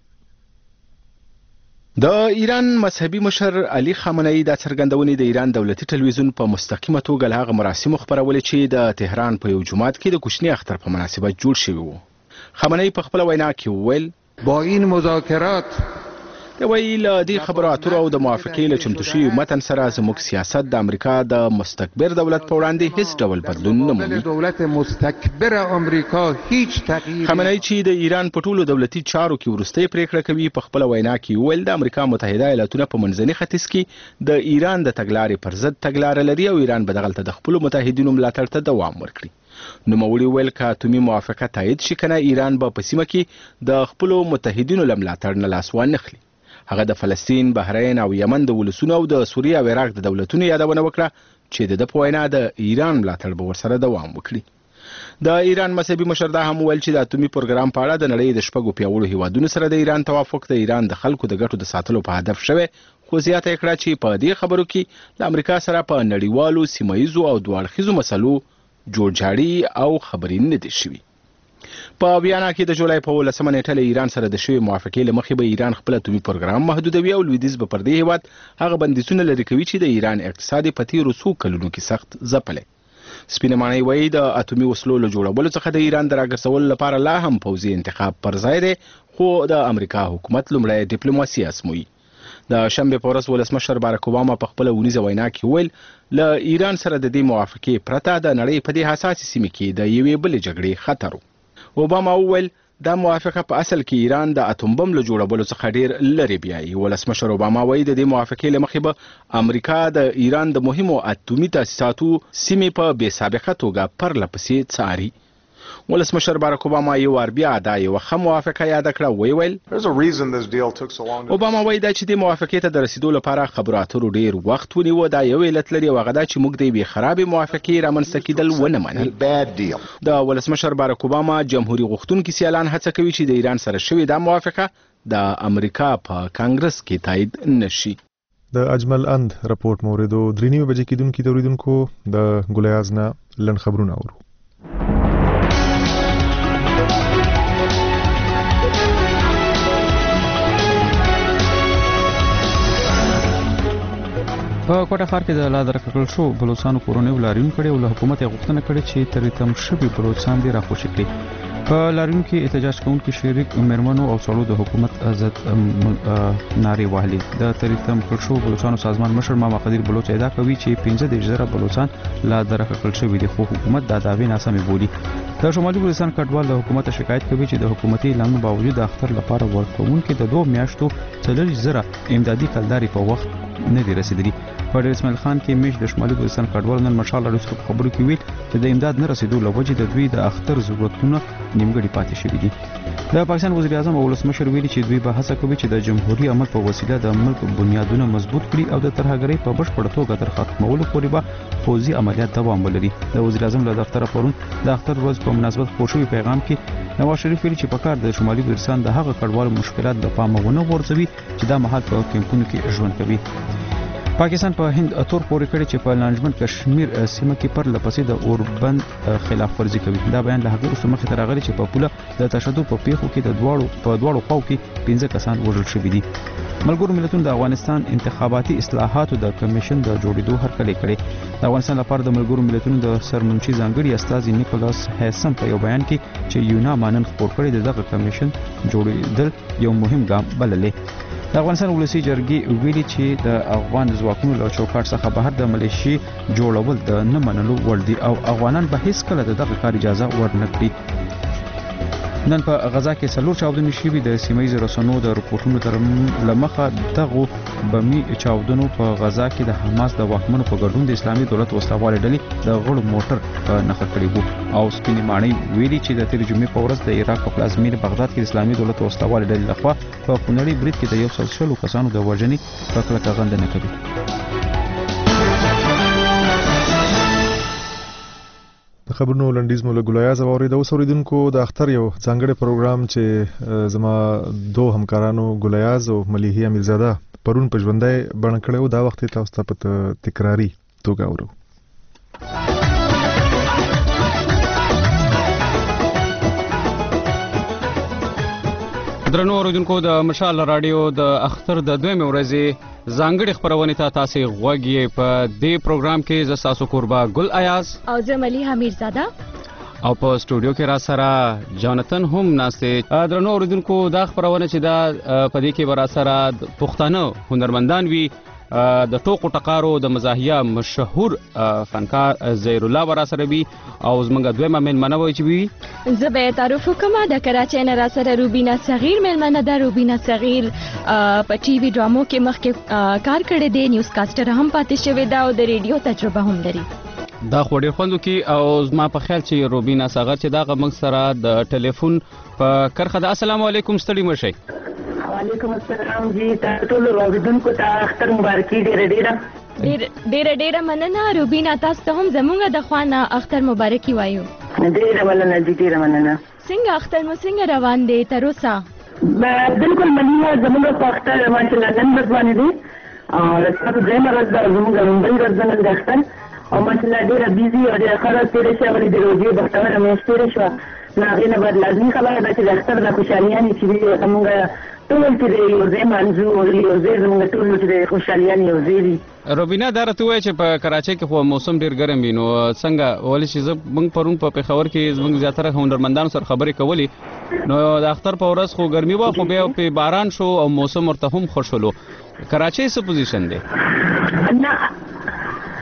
د ایران مذهبي مشر علي خامنه‌ای د څرګندونې د ایران دولتي ټلویزیون په مستقیمه توګه له هغه مراسمو خبرولې چې د تهران په یو جومات کې د کوچني اختر په مناسبت جوړ شوی وو. خامنه‌ای په خپل وینا کې وویل با این مذاکرات د ویل د خبرو اترو او د موافقې له چمتو شوي متن سره زموږ سیاست د امریکا د مستکبر دولت په وړاندې هیڅ ډول بدلون نه مومي. دولت مستکبر امریکا هیڅ تغییر. خامنه‌ای چې د ایران په ټولو دولتي چارو کې وروستۍ پریکړه کوي په خپل وینا کې ویل د امریکا متحده ایالاتونو په منځني ختیځ کې د ایران د تګلارې پر ضد تګلارې لري او ایران به دغلته د خپل متحدینو ملاتړ ته دوام ورکړي. نو مولوی ویل که اتومي موافقه تایید شي کنه ایران به په سیمه کې د خپل متحدینو لملاتړ نه لاس وانخلي. هغه د فلسطین، بحرین او یمن د ولسونو او د سوریه او عراق د دولتونو یادونه وکړه چې د په وینا د ایران ملاتړ به ورسره دوام وکړي. د ایران مذهبي مشر دا هم ویل چې د اتومي پروګرام په اړه د نړۍ د شپږو پیاوړو هیوادونو سره د ایران توافق د ایران د خلکو د ګټو د ساتلو په هدف شوی، خو زیاته کړه چې په دې خبرو کې د امریکا سره په نړیوالو سیمایزو او دوه مسلو جوړجاړي او خبرې نه دي شوي. په ویانا کې د جولای په ولسمه نیټه له ایران سره د شوی موافقې له مخې به ایران خپل اتومي پروګرام محدودوي او لویدیځ به پر دې هیواد هغه بندیزونه لرې کوي چې د ایران اقتصادي په تیرو څو کلونو کې سخت ځپلی. سپینه ماڼۍ وایي د اتومي وسلو له جوړولو څخه د ایران د راګرځولو لپاره لا هم پوځي انتخاب پر ځای دی، خو د امریکا حکومت لومړی ډیپلوماسي ازموي. د شنبې په ورځ ولسمشر بارک اوباما په خپله اونیزه وینا کې ویل له ایران سره د دې موافقې پرته د نړۍ په دې حساسې سیمې کې د یوې بلې جګړې خطر و. اوباما وویل دا موافقه په اصل کې ایران د اتوم بم له جوړولو څخه ډیر لري بیایي. ولسمشر اوباما وایي د دې موافقې له مخې به امریکا د ایران د مهمو اتومي تاسیساتو سیمې په بې سابقه توګه پرله پسې څاري. ولسمشر باراک اوباما یو وار بیا دا یوه ښه موافقه یاده کړه. ویې ویل اوباما وایي دا چې دې موافقې ته د رسیدو لپاره خبرو اترو ډیر وخت ونیوه. دا یو علت لري او هغه دا چې موږ د یوې خرابې موافقې رامنځته کیدل ونه منل. د ولسمشر باراک اوباما جمهوري غوښتونکي سیالان هڅه کوي چې د ایران سره شوې دا موافقه د امریکا په کانګرس کې تایید نشي. د اجمل اند رپورټ موریدو درې نیمې بجې کېدونکي اوریدونکو د ګلیاز نه لنډ خبرونه اورو. په کوټه ښار کې د لا درکړل شو بلوچستانو کورونې لاریون کړي او له حکومت غوښتنه کړې چې تریتم شوي بلوچستان دې راخوشي کړي. په لاریون کې احتجاج کوونکي شریک مرمنو او څلو د حکومت عزت نارې وهلي. د تریتم کړل شو بلوچستانو سازمان مشر ماما قدیر بلوچ ادعا کوي چې پنځه دېرش زره بلوچستان لا درکړل شوي دي خو حکومت دا دعوی ناسمې بولي. د شمالي بلوچستان کډوال د حکومت شکایت کوي چې د حکومتي اعلانونو باوجود د اختر لپاره ورکوونکي د دوه میاشتو څلور زره امدادي کلداري په وخت نه دي رسیدلي. په ډیر اسماعیل خان کې میش د شمالي بلوچستان کډوال نن مشال اړوسکو خبرو کې ویل چې د امداد نه رسیدو له وجې د دوی د اختر ضرورتونه نیمګړي پاتې شوي دي. د پاکستان وزیر اعظم او ولسمشر ویلي چې دوی به هڅه کوي چې د جمهوریت عمل په وسیله د ملک بنیادونه مضبوط کړي او د ترهګرۍ په بشپړ توګه تر ختمولو پورې به پوځي عملیات دوام ولري. د وزیر اعظم له دفتره پرون د اختر ورځ په مناسبت خپور شوي پیغام کې نواز شریف ویلي چې په کار د شمالي بلوچستان د هغه کډوالو مشکلات د پامه ونه غورځوي چې دا مهال په کیمپونو کې ژوند کوي. پاکستان په هند اتور پورې کړي چې په لانجمن کشمیر سیمه کې پر لپسې د اوربند خلاف ورزي کوي. دا بیان له هغه وروسته مخې ته راغلی چې په پوله د تشدد په پیښو کې د دواړو په دواړو خواو کې پنځه کسان وژل شوي دي. ملګرو ملتونو د افغانستان انتخاباتي اصلاحاتو د کمیشن د جوړېدو هرکلی کړی. د افغانستان لپاره د ملګرو ملتونو د سرمنشي ځانګړي استازي نیکولاس هیسم په یو بیان کې چې یونا مانن خپور کړی د دغه کمیشن جوړېدل یو مهم ګام بللی. د افغانستان ولسی جرګې ویلي چې د افغان ځواکونو له چوکاټ څخه بهر د ملیشي جوړول د نه منلو وړ دي او افغانان به هیڅ کله د دغه کار اجازه ورنه کړي. نن په غزا کې څلور چاودنې شوي. د سیمهییزو رسنیو د رپورټونو تر مخه دغه بمي چاودنو په غزا کې د حماس د واکمنو په ګډون د اسلامي دولت وسلوالې ډلې د غړو موټر په نښه کړی وو او سپینې ماڼۍ ویلي چې د تېرې جمعې په ورځ د عراق په پلازمینې بغداد کې د اسلامي دولت وسلوالې ډلې لخوا په خونړي برید کې د یو سل شلو کسانو د وژنې په کلکه غندنه کوي. د خبرونو لنډیز مو له ګلیاز واورید. اوس اوریدونکو د اختر یو ځانګړی پروګرام چې زما دوه همکارانو ګلیاز او ملیحي امیرزاده پرون په ژوندۍ بڼه کړی و دا وخت تاسو ته په تکراري توګه اورو. درنو اوریدونکو د مشال رادیو د اختر د دویمې ورځې ځانګړي خپرونې ته تاسې غوږ یې. په دې پروګرام کې زه ستاسو کوربه ګل ایاز او زه ملیحه امیرزاده او په سټوډیو کې را سره جانتن هم ناستې. درنو اوریدونکو دا خپرونه چې دا په دې کې به را سره پښتانه هنرمندان وي. د ټوکو ټقارو د مزاحیه مشهور فنکار زهیر الله به را سره وي او زموږ دویمه میلمنه به چې وي زه به یې تعارف وکړم. د کراچۍ نه را سره روبینا صغیر میلمنه ده. روبینا صغیر په ټي وي ډرامو کې مخکې کار کړی دی، نیوز کاسټر هم پاتې شوې ده او د ریډیو تجربه هم لري. دا خو ډېر خوند وکړي او زما په خیال چې روبینا صغیر چې دغه موږ سره د ټلیفون په کرښه ده. السلام علیکم، ستړي مه شئ. وعلیکم السلام جی. تاسو ټول اوریدونکو ته اختر مبارکي ډیره ډیره ډیره ډیره مننه. روبینا تاسو ته هم زموږ د خوا نه اختر مبارکي وایو. ډیره مننه جی، ډیره مننه. څنګه اختر مو څنګه روان دی تر اوسه؟ بالکل ملیحه زموږ په اختر ماشاءالله نن ورځ باندې دی او تاسو درېیمه ورځ ده زموږ لومړۍ ورځ ده نن د اختر او ماشاءالله ډیره بیزي او ډیره ښه ورځ تېره شوه. ولې د روژې بختوره میاشت تېره شوه نو هغې نه بعد لازمي خبره ده چې د اختر د خوشحالیانې چې دي زموږ ټول چې د یو ځای منځو یو ځای زموږ ټول چې د خوشحالیانې یو ځای دي. روبینا دا راته ووایه چې په کراچۍ کې خو موسم ډېر ګرم وي نو څنګه ولې چې زه موږ پرون په پېښور کې زموږ زیاتره هنرمندانو سره خبرې کولې نو د اختر په ورځ خو ګرمي وه خو بیا پې باران شو او موسم ورته هم ښه شولو. کراچۍ څه پوزیشن دی؟ نه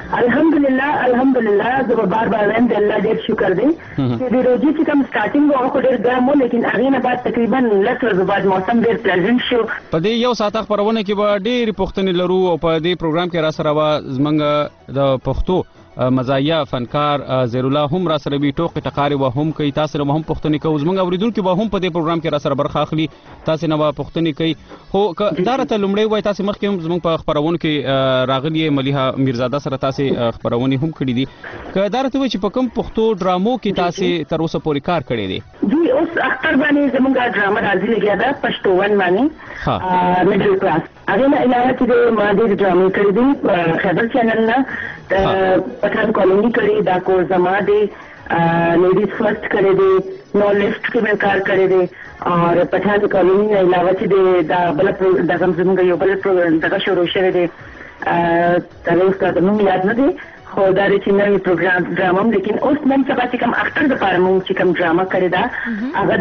الحمدلله الحمدلله زه به بار بار وایم د الله ډېر شکر دی چې د روجي چې کوم سټارټینګ و هغه ډېر ګرم و لیکن هغې نه بعد تقریبا لس ورځو بعد موسم ډېر پلیزنټ شو. په دې یو ساعته خپرونه کې به ډېرې پوښتنې لرو او په دې پروګرام کې را سره به زموږ د پښتو مزایا فنکار زیرالله هم را سره وي ټوکې ټقارې به هم کوي تاسو نه هم پوښتنې کوو زموږ اورېدونکي به هم په دې پروګرام کې را سره برخه اخلي تاسو نه به پوښتنې کوي خو دا راته لومړی وایي تاسو مخکې هم زموږ په خپرونو کې راغلي ملیحه میرزاده سره تاسو خپرونې هم کړي دي که دا راته وایي چې په کوم پښتو ډرامو کې تاسو تر اوسه پورې کار کړی دی؟ جی اوس اختر باندې زموږ ډرامه راځي لګیا ده پښتو ون باندې میډل کلاس هغې نه علاوه چې د ما ډېرې ډرامې کړې دي خیبر چینل نه پټان کالوني کړې دا کور زما دی لیډیز فرسٹ کړی دی نو لیفٹ کې مې کار کړی دی اور پټان کالوني نه علاوه چې د دا بل دغه زموږ یو بل دغه شروع شوی دی هغه اوس راته نوم یاد نه دی خو دا دی چې نوی پروګرام ډرامه لیکن اوس نن سبا چې کوم اختر دپاره مونږ چې کوم ډرامه کړې ده هغه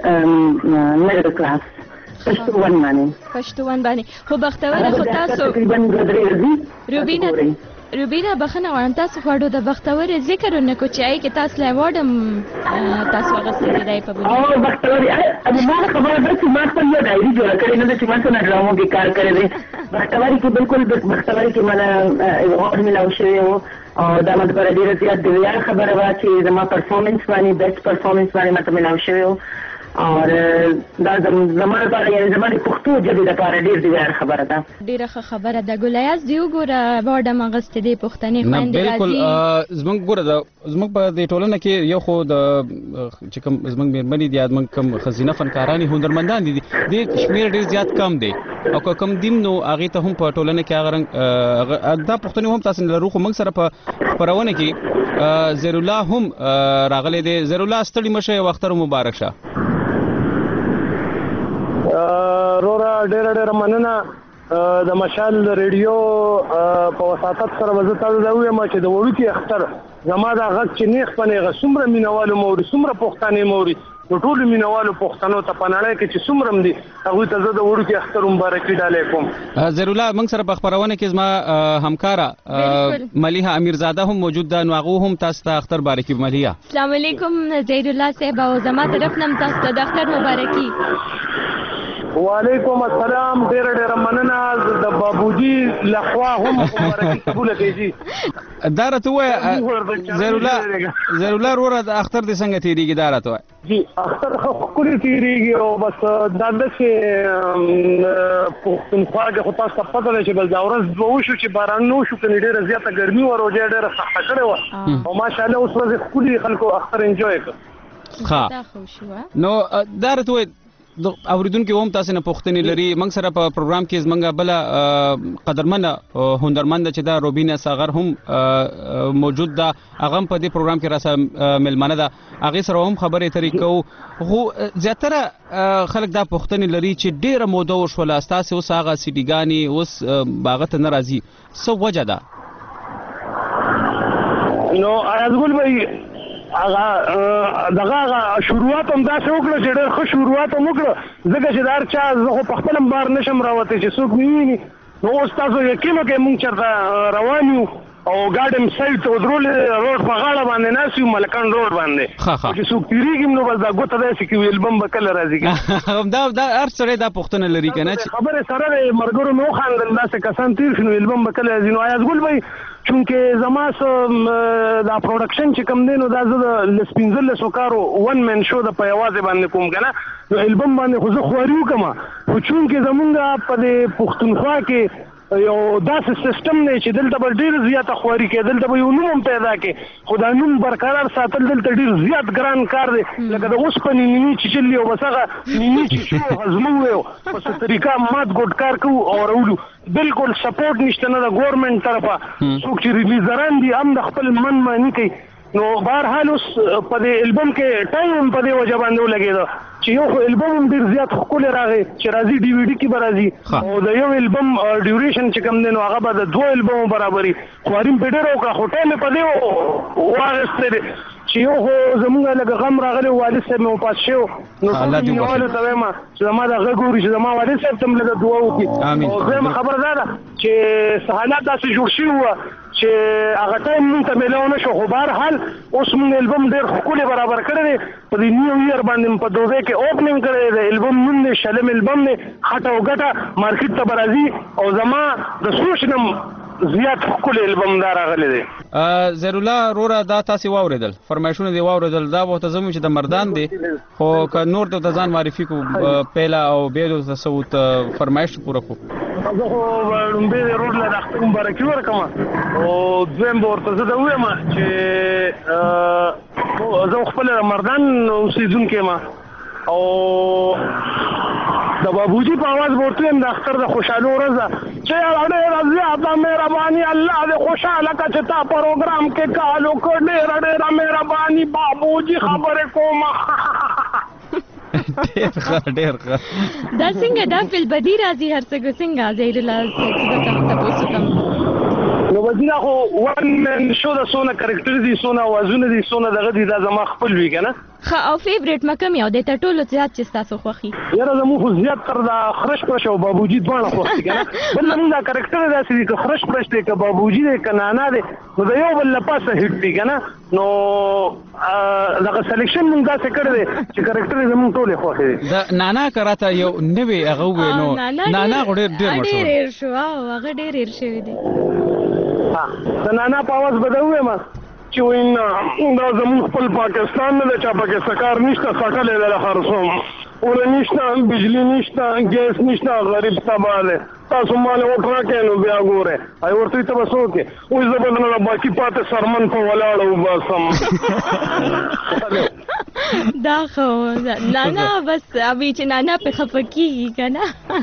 د میډل کلاس پښتو ون باندې پښتو ون باندې خو بختوره خو تاسو تقریبا دوه درې ورځې روبینا روبینا بخښنه غواړم تاسو خواړو د بختورې ذکر ونه کو چې هغې کې تاسو له اواډ هم تاسو اخیستی دی په بل او بختورې ما خبره ده چې ما خپل یو ډایري جوړه کړې نه ده چې ما څونه ډرامو کې کار کړی دی بختورې کې بالکل بختورې کې ماله اواډ میلاو شوی و او دا ما دپاره ډېره زیات د ویاړ خبره وه چې زما پرفارمنس باندې بیسټ پرفارمنس باندې ماته میلاو شوی و اور دا زما لپاره یعنې زما د پښتو ژبې لپاره ډېر د ویاړ خبره ده. ډېره ښه خبره ده ګولیاس دی وګوره اواډ هم اخیستی دی پښتنې خویندې راځي. بالکل زموږ ګوره زموږ په دې ټولنه کې یو خو د چې کوم زموږ مېرمنې دي یا زموږ کوم ښځینه فنکاران دي هنرمندان دي دې شمېر ډېر زیات کم دی او که کم دیم نو هغې ته هم په ټولنه کې هغه رنګ دا پوښتنې هم تاسو نه لرو خو موږ سره په خپرونه کې زیرالله هم راغلی دی. زیرالله ستړي مه شئ او اختر مبارک شه. رورا ډېره ډېره مننه د مشال ریډیو په وساطت سره به زه تاسو ته ووایم چې د وړوکي اختر زما دا غږ چې نیغ په نیغه څومره مینهوالو موري څومره پښتانې موري نو ټولو مینهوالو پښتنو ته په نړۍ کې چې څومره هم دي هغوی ته زه د وړوکي اختر مبارکي ډالۍ کوم. زیرالله موږ سره په خپرونه کې زما همکاره ملیحه امیرزاده هم موجود ده نو هغو هم تاسو ته اختر بارکي. ملیحه السلام علیکم زیرالله صاحب او زما طرف نه هم تاسو ته د اختر مبارکي. وعلیکم السلام ډېره ډېره مننه د بابوجي لخوا هم مبارکي قبوله کړئ. دا راته ووایه زیرالله زیرالله وروره د اختر دې څنګه تېرېږي دا راته وایه. جی اختر ښه ښکلې تېرېږي او بس دا ده چې پښتونخوا کې خو تاسو ته پته ده چې بس دا ورځ دوه وشو چې باران نه وشو کنې ډېره زیاته ګرمي وه روژه ډېره سخته کړې وه او ماشاءالله اوس ورځې ښکلي خلکو اختر انجوی کړ. ښه نو دا راته وایه د اوریدونکو هم تاسو نه پوښتنې لري موږ سره په پروګرام کې زمونږ بله قدرمنه هنرمنده چې دا روبینا ساغر هم موجود ده هغه هم په دې پروګرام کې راسره میلمانه ده هغې سره هم خبرې اترې کوو خو زیاتره خلک دا پوښتنې لري چې ډېره موده وشوله ستاسې اوس هغه سیډیګانې اوس هغه ته نه راځي څه وجه ده؟ نو ایازګل بھائی هغه دغه شروعات هم داسې وکړه چې ډېر ښه شروعات هم وکړه ځکه چې د هر چا زه خو په خپل هم بار نشم راوتی چې څوک مې وویني نو اوس تاسو یقین وکړئ موږ چېرته روان یو او ګاډم سایډ ته ودرولې روډ په غاړه باندې ناست یو ملکان روډ باندې چې څوک تېرېږي نو بس دا ګوته داسې کوي البم به کله راځي. دا دا هر سړی دا پوښتنه لري که نه چې خبرې سره د ملګرو مې وخاندل داسې کسان تېر شي نو البم به کله راځي. نو ایازګل بھائی چونکې زما څه دا پروډکشن چې کوم دی نو دا زه د لس پنځلسو کارو ون مین شو د په یوازې باندې کوم که نه نو البم باندې خو زه خواري وکړم خو چونکې زمونږ په دې پښتونخوا کې یو داسې سیستم دی چې دلته به ډېر زیاته خواري کوي دلته به یو نوم هم پیدا کړي خو دا نوم برقرار ساتل دلته ډېر زیات ګران کار دی لکه د اوسپنې نینې چیچل او بس هغه نینې چیچو هضمو یو په څه طریقه مات ګوډ کار کوو او راولو بالکل سپورټ نشته نه د ګورنمنټ طرفه څوک چې ریلیزران دي هم د خپل من معنی کوي نو بهرحال اوس په دې البم کې ټایم په دې وجه باندې ولګېده چې یو خو البم هم ډېر زیات ښکلی راغی چې راځي ډي وي ډي کې به راځي او د یو البم ډیوریشن چې کوم دی نو هغه به د دوه البمو برابري خواري مې پرې ډېره وکړه خو ټایم یې په دې واخیستی دی چې یو خو زمونږ لږ غم راغلی والد صاحب مې وفات شوی نو ټولو مینوالو ته وایم چې زما د غږ اوري چې زما والد صاحب ته هم لږه دعا وکړي او دویمه خبره دا ده چې حالات داسې جوړ شوي وه چې هغه ټایم مونږ ته میلاو نه شو، خو بهرحال اوس مونږ البم ډېر ښکلی برابر کړی دی. په دې نیو ایئر باندې مې په دوبۍ کې اوپننګ کړی دی. البم نوم دی شلم البم دی، خټه او ګټه مارکیټ ته به راځي او زما د سوچ نه زیات ښکلی البم دا راغلی دی. زهیر الله وروره دا تاسې واورېدل، فرمایشونه دې واورېدل، دا به ورته زموږ چې د مردان دی، خو که نور ته ځان معرفي کړو پیله او بیا دې ورته څه ورته فرمایش پوره کړو. زه خو لومبۍ د رور له د اختر مبارکي ورکړم او دویم به ورته زه دا ووایم چې زه خپل مردان اوسېدونکی یم او د بابوجي په اواز به ورته ویم د اختر د خوشحالي ورځ ده چې ډېره زیاته مهرباني الله دې خوشحاله کړه چې تا پروګرام کې کال وکړ. ډېره ډېره مهرباني بابوجي خبرې کومه. ډېر ښه ډېر ښه. دا څنګه دا فل بدی راځي هر څه څنګه زهیر الله څه ته تاسو کوم نو وزیرا خو ون من شو د سونه کریکټر دي، سونه وازونه دي، سونه دغه دي، دا زما خپل وی کنه. ښه او فیوریټ مکم یو د ټولو زیات چې تاسو خوخي؟ یاره زمو خو زیات تر دا خرش پرش او بابوجي دواړه خوښي کنه. بل موږ دا کریکټر داسې دي که خرش پرش دی که بابوجي دی که نانا دی، نو د یو بل لپاسه هټ دی کنه. نو دغه سلیکشن موږ داسې کړی دی چې کریکټر زموږ ټولې خوښې دي. د نانا کراته یو نوی هغه وویل نو نانا خو ډېر ډېر مشهور ډېر هېر شو او هغه ډېر هېر شوی دی. د نانا په اواز به دا ووایم چې وایي دا زموږ خپل پاکستان نه دی، چا پکې سکار نشته، سکلی دی له خرڅوم، اوړه نشته، بجلي نشته، ګیس نشته، غریب تباه دی، تاسو مال وکړه کې نو بیا ګورئ. ای ورته ته به څه وکړې؟ وایي زه به دننه باقي پاتې سرمن په ولاړه وباسم. دا خو نانا بس ابي چې نانا په خفه کېږي که نه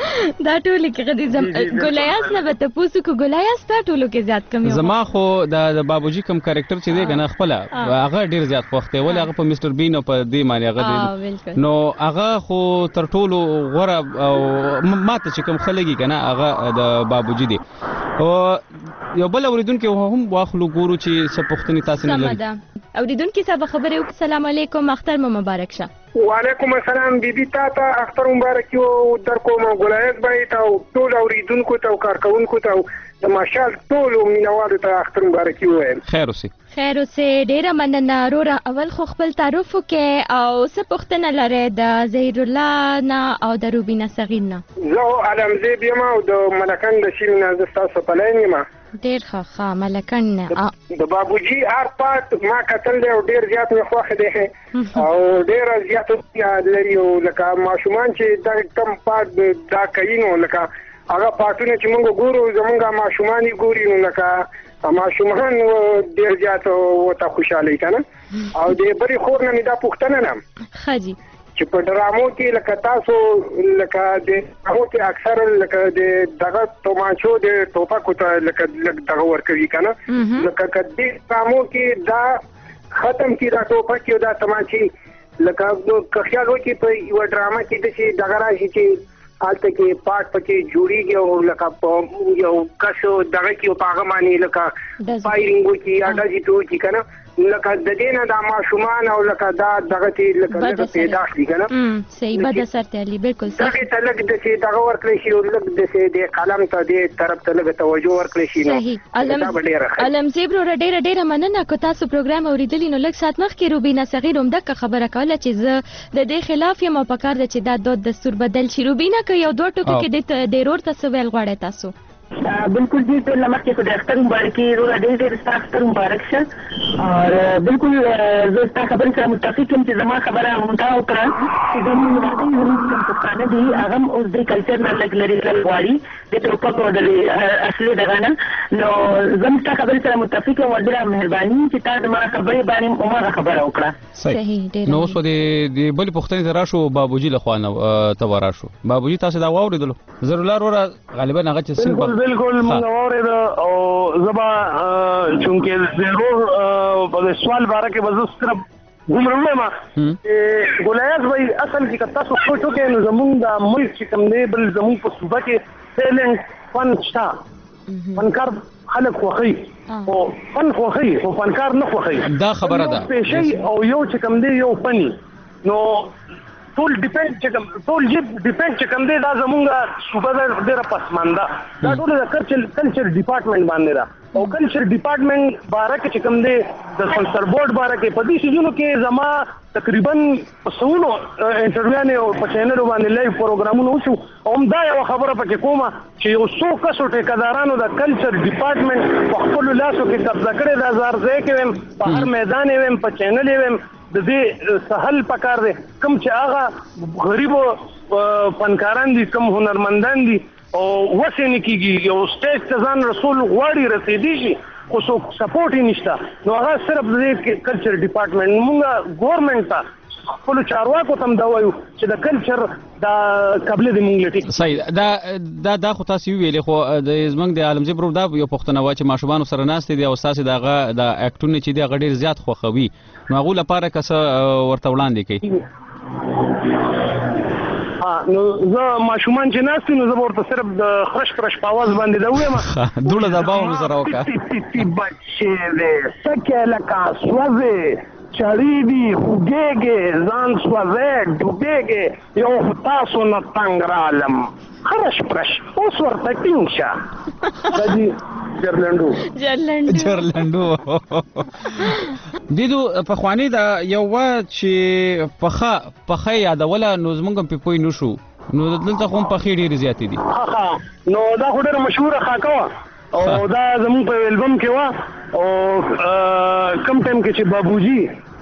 دا ټولو کې غدي زم ګولیاس نه به تاسو کو ګولیاس دا ټولو کې زیات کم یو. زما خو د بابوجي کوم کریکټر چې دی کنه خپل هغه ډیر زیات خوښ دی، ولې هغه په میسټر بین او په دې معنی هغه دی نو هغه خو تر ټولو غوره او ماته چې کوم خلګي کنه هغه د بابوجي دی. او یو بل اوریدونکو هم واخلو ګورو چې څه پوښتنې تاسو نه لري. اوریدونکو صاحب خبرې وکړه. السلام علیکم، اختر مو مبارک شه. وعلیکم السلام بیبي تا ته اختر مبارک یو در کوم ګلایت بای ته ټول اوریدونکو ته او کارکونکو ته د ماشال ټول مینوالو ته اختر مبارک یو. خیر اوسې خیر اوسې ډیره مننه وروره. اول خو خپل تعارف وکړئ او څه پوښتنه لرئ د زهیر الله نه او د روبینه صغیر نه؟ زه علمزیب یم او د ملکن د شیل نه زه ستاسو په لاین یم. ډېر ښه ښه ملکن نه د بابوجي هر پارټ ما کتل دی او ډېر زیات مې خوښ دی او ډېره زیات یاد لري او لکه ماشومان چې دا کم پارټ دا کوي نو لکه هغه پارټونه چې موږ ګورو زمونږ ماشومان یې ګوري نو لکه ماشومان ډېر زیات ورته خوشحاله وي که نه. او د بلې خور نه مې دا پوښتنه نه ښه جي چې په ډرامو کې لکه تاسو لکه د ډرامو کې اکثر لکه د دغه تومانچو د ټوپکو ته لکه دغه ورکوي که نه، لکه که دې ډرامو کې دا ختم کړي دا ټوپک او دا تمانچې لکه که خیال وکړي په یوه ډرامه کې داسې دغه راشي چې هلته کې پاټ پکې جوړېږي او لکه په یو کس دغه کې او په هغه باندې لکه فایرینګ وکړي یا ډزې پرې وکړي که نه، لکه د دې نه دا ماشومان او لکه دا دغه چې لکه لږ پیدا شي که نه صحیح بد اثر ته علي بالکل صحیح. دغې ته لږ داسې دغه ورکړی شي او لږ داسې د قلم ته دې طرف ته لږ توجه ورکړی شي نو دا به ډېره ښه. علمزیب وروره ډېره ډېره مننه. که تاسو پروګرام اورېدلي نو لږ ساعت مخکې روبینه صغیر همدغه خبره کوله چې زه د دې خلاف یم او پکار ده چې دا دود دستور بدل شي. روبینه که یو دوه ټکو کې د ډېرور ته څه ویل غواړئ تاسو؟ بالکل جی ټول مخکې خو د اختر مبارکي وروره ډېر ډېر ستا اختر مبارک شه. او بالکل زه ستا خبرې سره متفق یم چې زما خبره همدا وکړه چې زموږ زموږ پښتانه دي هغه هم اوس د کلچر نه لږ لرې تلل غواړي د ټوپک او د اصلي دغه نه. نو زه هم ستا خبرې سره متفق یم او ډېره مهرباني چې تا زما خبرې باندې هماغه خبره وکړه. صحیح. نو اوس د بلې پوښتنې ته راشو بابوجي له خوا نه ته وراشو. بابوجي تاسو دا واورېدلو؟ زهیر الله وروره غالبا هغه چې څنګه بالکل موږ واورېده او زه به چونکې ضرور په دې سوال باره کې به زه صرف ګمرمه یم چې ګولیاس به اصل کې که تاسو سوچ وکړئ نو زمونږ د ملک چې کوم دی بل زمونږ په صوبه کې ټیلنټ فن شته، فنکار خلک خوښوي خو فن خوښوي خو فنکار نه خوښوي. دا خبره ده پیشې او یو چې کوم دی یو فني نو ټول ډیپند چې کوم ټول جیب ډیپند چې کوم دی دا زمونږ صوبه ده ډېره پسمانده، دا ټول د کلچر کلچر ډپارټمنټ باندې ده. او کلچر ډپارټمنټ باره کې چې کوم دی د سنسر بورډ باره کې په دې سيزونو کې زما تقریبا پسونو انټرویو او په چینل باندې لایو پروګرامونه وشو او دا یو خبره پکې کومه چې یو څو کسو ټیکدارانو د کلچر ډپارټمنټ په خپل لاسو کې قبضه کړی د هزار ځای کې ویم په هر میدان ویم په چینل ویم د دې سهل پکار دی کوم چې هغه غریبو فنکاران دي کوم هنرمندان دي او وسنه کیږي یو سټیج ته ځان رسول غواړي رسیدي شي خو څوک سپورټ یې نشته نو هغه صرف د کلچر ډپارټمنټ موږ ګورنمنت ته خپل چارواکو تم دا وایو چې د کلچر دا قبل د مونږ لټي صحیح دا دا دا خو تاسو ویلې خو د زمنګ د عالمجبر دا یو پښتنه وا چې ماشومان سره ناست دي او تاسو دغه د اکټونه چې دی غډیر زیات خوخوي نو هغه لپاره کسه ورته وړاندې کوي نو زه ماشومان چې ناست نو زه ورته صرف د خرش خرش په आवाज باندې دا وایم دوله دا باو سره وکړه بچې دې سکه لکه سوځي چړې خوګېږي ځان سوځي ډوبېږي یو تاسو نه تنګ رالم خرش پرش اوس ورته ټینګ شه ددي جرلندو جرلندو جرلندو دیدو په خوانی دا یو وا چې پخه پخه یادوله نو زمونږ په پوي نشو نو دلته کوم پخې ډېر زیاتې دي ها نو دا خو ډېر مشهور خاکه وا او دا زمونږ په البم کې وا او کم ټایم کې چې بابوجي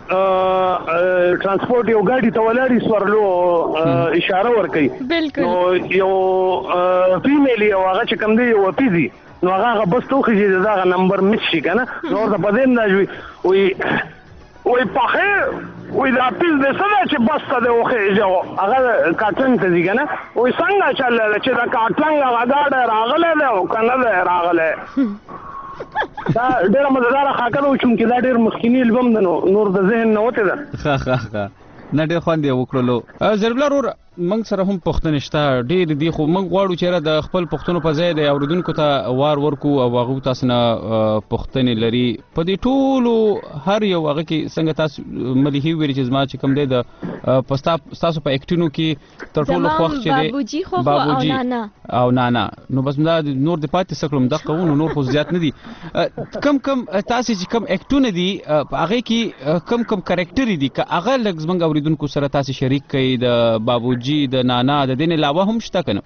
ترانسپورت یو ګاډي ته ولاړی سوارلو اشاره ورکړي بالکل نو یو فیمیل یو هغه چې کم دی یو پیزي نو هغه بس توخی چې دا نمبر مس شي کنه نو ورته پدې نه جوړي وي وي پخې وي دا پیز دې سره چې بس ته وخه جو هغه کاټن ته دي کنه وي څنګه چل چې دا کاټن هغه دا راغله دا کنه راغله دا ډېر مزدار خاطر و چې دا ډېر مخکینی البم ده نور د ذهن نه وته ده ها ها ها نه ډېر خوند یې وکړلو زربلار ور موږ سره هم پښتون شته ډېر دي خو موږ غواړو چې د خپل پښتون په ځای د اوریدونکو ته وار ورکو او هغه تاسو نه پښتون لري په دې ټولو هر یو هغه کې څنګه تاسو ملي ویل چې زما چې کوم دی د پستا تاسو په اکټینو کې تر ټولو خوښ چې دی بابوجي خو او نانا او نانا نو بس دا نور د پاتې سکلم د قانون نور خو زیات نه دي کم کم تاسو چې کم اکټونه دي هغه کې کم کم کریکټر دي که هغه لږ زمنګ اوریدونکو سره تاسو شریک کړئ د بابوجي د نانا د دین علاوه هم شته کنه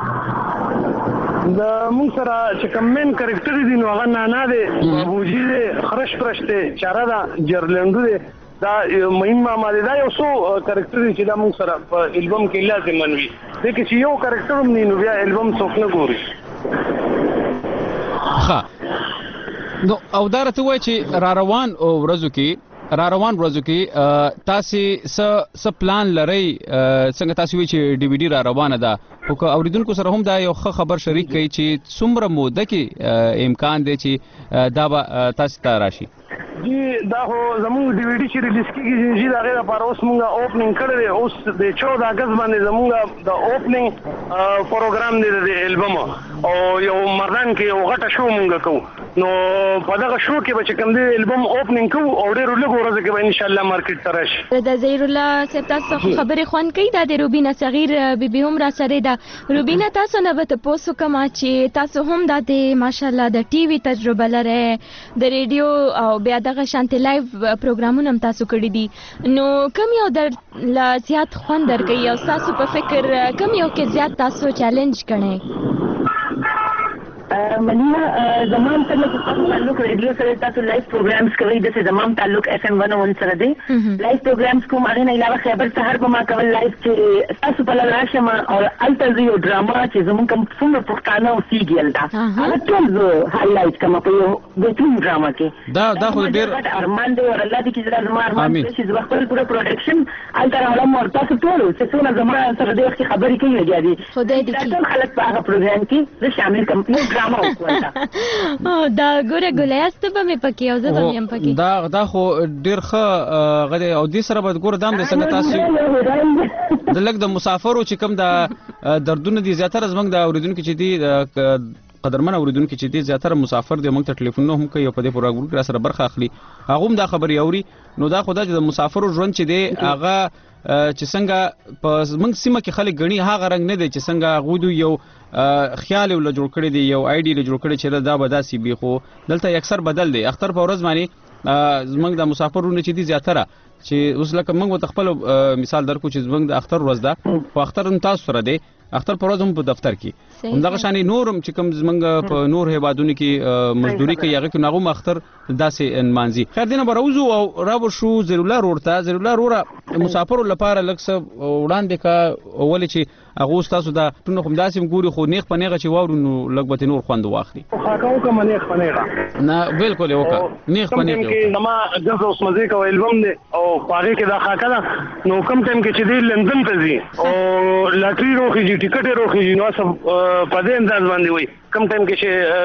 د موږ سره چې کوم مین کریکټر دي نو هغه نانا دی بابوجي دی خرش پرش دی چاره دا جرلندو دی دا مهم ماما دی دا یو څو کریکټر دي چې دا موږ سره په البم کې لازم وي ځکه چې یو کریکټر هم نه نو بیا البم څوک نه ګوري ها نو او دا راته وای چې را روان او ورځو کې را روان ورځو کې تاسو س س پلان لري څنګه تاسو وی چې ډي وی ډي را روانه ده او اوریدونکو سره هم دا یو خبر شریک کړي چې څومره موده کې امکان دی چې دا به تاسو ته راشي جی دا هو زموږ ډي وی ډي چې ریلیز کیږي چې دا غیر لپاره اوس موږ اوپننګ کړی اوس د چودہ اگست باندې زموږ د اوپننګ پروګرام دی د البم او یو مردان کې یو غټه شو موږ کوو نو په دغه شو کې به چې کوم دی البم اوپننګ کوو او ډېر لږ ورځې کې به ان شاء الله مارکیټ ته راشي د زهیر الله صاحب تاسو خبرې خوان کوي دا د روبینا صغیر بیبي هم را سره ده روبینا تاسو نه به تاسو کوم چې تاسو هم د ماشاء الله د ټي وي تجربه لرئ د ریډیو او بیا دغه شانتي لایو پروګرامونه هم تاسو کړی دي نو کوم یو در لا زیات خوند درکې او تاسو په فکر کوم یو کې زیات تاسو چیلنج کړئ منیا زمان تعلق تعلق ریډیو سره تاسو لایو پروګرامز کوي د زمان تعلق اف ام one oh one سره دی لایو پروګرامز کوم هغه نه علاوه خبر سحر به ما کول لایو چې تاسو په لاره شمه او التزیو ډراما چې زمون کوم څومره پښتانه او سیګل دا هغه ټول زه هایلایټ کوم په یو بهترین ډراما کې دا دا خو ډیر ارمان دی ور الله دې کې زما ارمان چې زه خپل پوره پروډکشن التر علم او تاسو ټول چې څونه زما سره د وخت خبرې کوي راځي خدای دې ټول خلک په هغه پروګرام کې زه شامل کوم او دا ګوره ګولیاست به مې پکې او زه به مې پکې دا دا خو ډیر ښه غدي او دې سره به ګوره دام د څنګه تاسو د لګ د مسافرو چې کوم د دردونه دي زیاتره زمنګ د اوریدونکو چې دي قدرمن اوریدونکو چې دي زیاتره مسافر دي موږ ته ټلیفون هم کوي په دې پروګرام کې سره برخه اخلي هغه هم دا خبري اوري نو دا خدای د مسافرو ژوند چې دی هغه چې څنګه په موږ سیمه کې خلک غني هغه رنګ نه دی چې څنګه غوډو یو خیال ول جوړ کړی دی یو آی ډی له جوړ کړی چې دا به داسي بي خو دلته اکثر بدل دی اختر په ورځ باندې زمنګ د مسافرونو چې دي زیاتره چې اوس لکه موږ تخپل مثال درکو چې زمنګ د اختر ورځ ده خو اختر هم تاسو سره دی اختر پر ورځ هم په دفتر کې همدغه شانې نورم چې کوم زمنګ په نور هیوادونو کې مزدوري کوي هغه کې ناغو اختر داسې انمانځي خیر دینه بروزو او رابو شو ضروري ورته ضروري وروره مسافر لپاره لکه وړاندې کا اول چې هغه تاسو دا ټول کوم داسې ګوري خو نیخ پنیغه چې واورو نو لګبته نور خوند واخلي خاکاو کوم نیخ پنیغه نه بالکل وکا نیخ پنیغه کې نما جز اوس مزه کو البم دی او پاره کې دا خاکا دا نو کم ټایم کې چې دی لندن ته ځي او لاټري روخي ټیکټ روخي نو سب په دې انداز باندې وي کم ټایم کې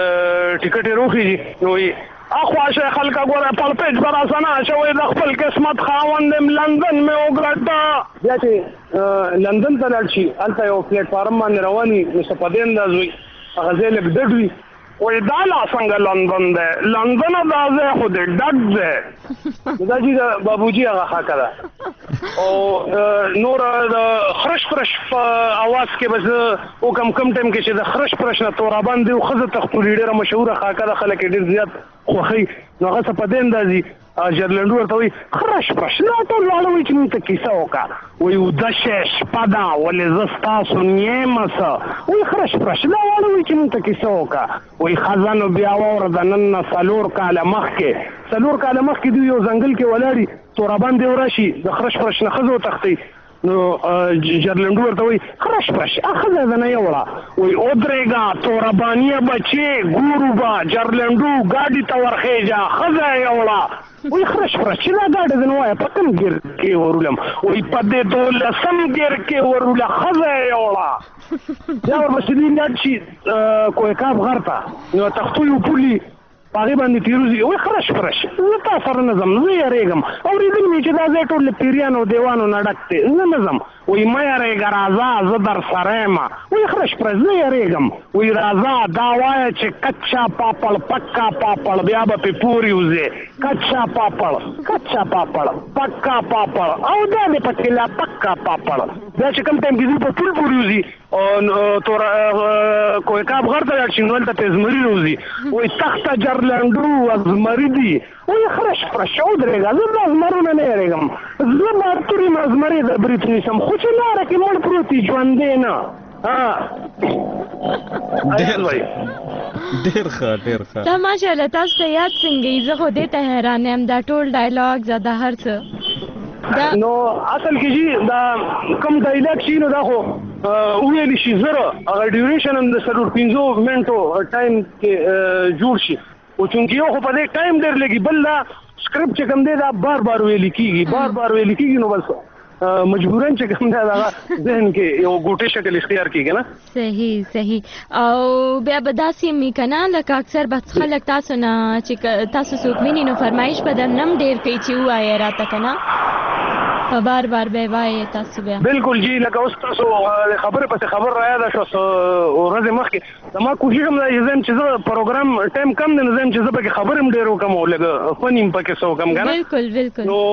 چې ټیکټ روخي نو اخوا شه خلک غوړه په پیج پر اسانه شوی د خپل قسمت خاوندم لندن مې وګړټا بیا چې لندن ته لاړ شي الته یو پلیټ فارم باندې رواني نو څه په دې انداز وي هغه ځای لګ ډډوي وای دا لا څنګه لندن ده لندن دا ځای خو دې ډډ ده دا چې بابوجي هغه خاکه ده او نور د خرش خرش اواز کې بس او کم کم ټایم کې چې د خرش خرش نه تورا باندې او خزه تختوري ډیره مشهوره خاکه ده خلک ډیر زیات خوخي نو هغه څه په دې اندازي جرلندو ورته وي خرش خرش نه ټول واړه وي چې موږ ته کیسه وکړه وي ودشه شپه ده ولې زه ستاسو نیمه څه وي خرش خرش نه واړه وي چې موږ ته کیسه وکړه وي خزانو بیا واوره د نن نه څلور کاله مخکې څلور کاله مخکې دوی یو ځنګل کې ولاړي تورابان دی ورشي د خرش خرش نه خزو تختی نو جرلندو ورته وي خرش خرش اخذ نه یوړه وي او درېګا تورابانیه بچي ګورو با جرلندو ګاډي ته ورخېجا خزه یوړه وی خرش خرش چې دا ګاډه د نوای په کوم ګیر کې ورولم وی په دې ډول سم ګیر کې ورول خزه یوړه دا ورسېدی نه چې کوی کاپ غرتا نو تختو یو پولی پاغي باندې پیروزي وی خرش خرش زه تا سره نظم زه یریګم او ریدل می چې دا زه ټول پیریانو دیوانو نډکته زه نظم وی ما یریګ رازا زه در سره ما وی خرش خرش زه یریګم وی رازا دا وای چې کچا پاپل پکا پاپل بیا به پوری وزه کچا پاپل کچا پاپل پکا پاپل او دا دې پکلا پکا پاپل دا چې کوم ټیم کې په ټول پوری وزي او تور کوی کاپ غرته شینول ته پزمری وزي وی تخت جرلندو ازمری دی وی خرش خرش او درېګا زه ازمرونه نه یریګم زه مارتوري ازمری د بریتنی سم خو چې لاره کې مړ پروتي ژوندې نه ډېر وای ډېر ښه ډېر ښه دا ماشاءالله تاسو ته یاد څنګه زه خو دې ته حیران یم دا ټول ډایلاګ زده هر څه نو اصل کې جی دا کوم ډایلاګ شي نو دا خو ویل شي زره هغه ډیوریشن هم د سلور پنځو منټو ټایم کې جوړ شي او چونکی یو خو په دې ټایم ډېر لګي بل دا سکرپټ چې کوم دی دا بار بار ویل کیږي بار بار ویل کیږي نو بس مجبورن چې کوم دا ذهن کې یو ګوټه شکل اختیار کیږي نه صحیح صحیح او بیا به داسې می کنه لکه اکثر بس خلک تاسو نه چې تاسو څوک ویني نو فرمایش به درنم ډیر کوي چې وایي راته کنه بار بار به وایي تاسو بیا بالکل جی لکه اوس تاسو خبره پس خبر را یاد شو ورځ مخکې زما کوشش هم دی چې زه پروګرام ټایم کم دی نو زم چې زه پکې خبر هم ډیر وکم او لګ فنیم پکې سو کم کنه بالکل بالکل نو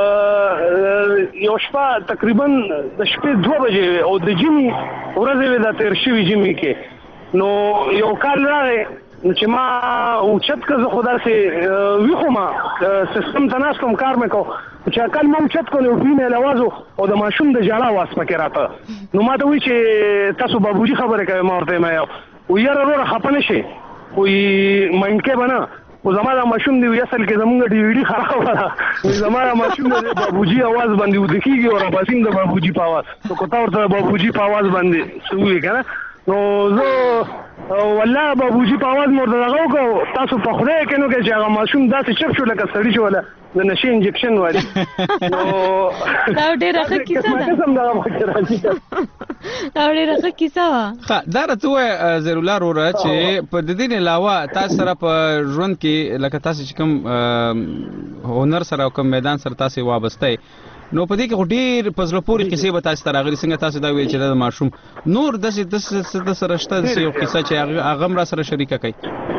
یو شپه تقریبا د شپې دوه بجې او د جمی ورځې د تیر شوی جمی کې نو یو کال راغی نو چې ما اوچت که زه خو داسې ویښو ما سیستم ته ناست وم کار مې کو چې کال ما اوچت کو نو فیمیل اواز او د ماشوم د ژړا اواز پکې راته نو ما ته وایي چې تاسو بابوجي خبرې کوئ ما ورته یم وایي یاره وروره خفه نه شئ وایي مایند کې به نه خو زما دا ماشوم دی اصل کې زمونږ ډي وي ډي خرابه ده زما دا ماشوم دی بابوجي اواز باندې وده کېږي او راپاسیم د بابوجي په اواز نو که تا ورته بابوجي په اواز باندې څه ووایي که نه نو زه والله بابوجي په اواز مې ورته دغه وکړو تاسو په خدای کې نو کې چې هغه ماشوم داسې چپ شو لکه سړي شو ولا د نشې انجکشن وایي نو دا ډېره ښه کیسه ده قسم دغه مخکې راځي دا ډېره ښه کیسه وه دا راته ووایه ضرورله وروره چې په د دې علاوه تاسو سره په ژوند کې لکه تاسو چې کوم هنر سره او کوم میدان سره تاسو وابسته نو په دې کې خو ډېر په زړه پورې کیسې به تاسو ته راغلي څنګه تاسو دا ویل چې دا د ماشوم نور داسې د سره شته داسې یو کیسه چې هغه هم را سره شریکه کړئ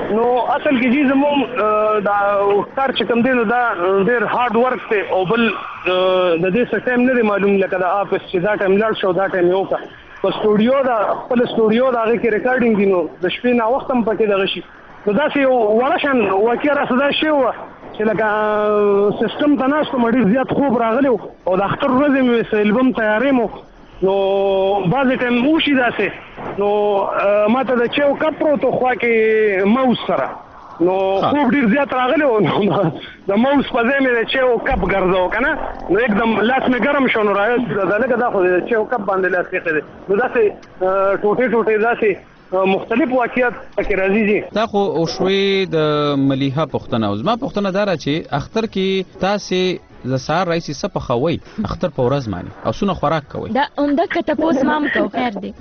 نو اصل کې چې زموږ دا کار چې کوم دی نو دا ډېر هارد ورک دی او بل د دې څه ټایم نه دی معلوم لکه د افس چې دا ټایم لاړ شو دا ټایم یو کا په سټوډیو دا خپل سټوډیو دا هغه کې ریکارډینګ دی نو د شپې نه وخت هم پکې دغه شي نو دا څه ورشن واقعا راځي شی و چې لکه سیستم ته ناس کوم ډېر زیات خوب راغلی او د اختر ورځې مې البم تیارې مو نو بعضې ټایم وشي داسې نو ماته د چیو کپ پروتو خوا کې موس سره نو خوب ډېر زیات راغلی و نو د موس په ځای مې د چیو کپ ګرځو که نه نو एकदम لاس مې ګرم شو نو راایست دا لکه دا خو د چیو کپ باندې لاس ایښی دی نو داسې ټوټې ټوټې داسې مختلف واقعیت پکې راځي دي دا خو شوې د ملیحه پوښتنه او زما پوښتنه دا را چې اختر کې تاسې د سهار راځي څه پخوئ اختر په ورځ باندې او څونه خوراک کوئ دا عمده که تپوس ما هم کو خیر دی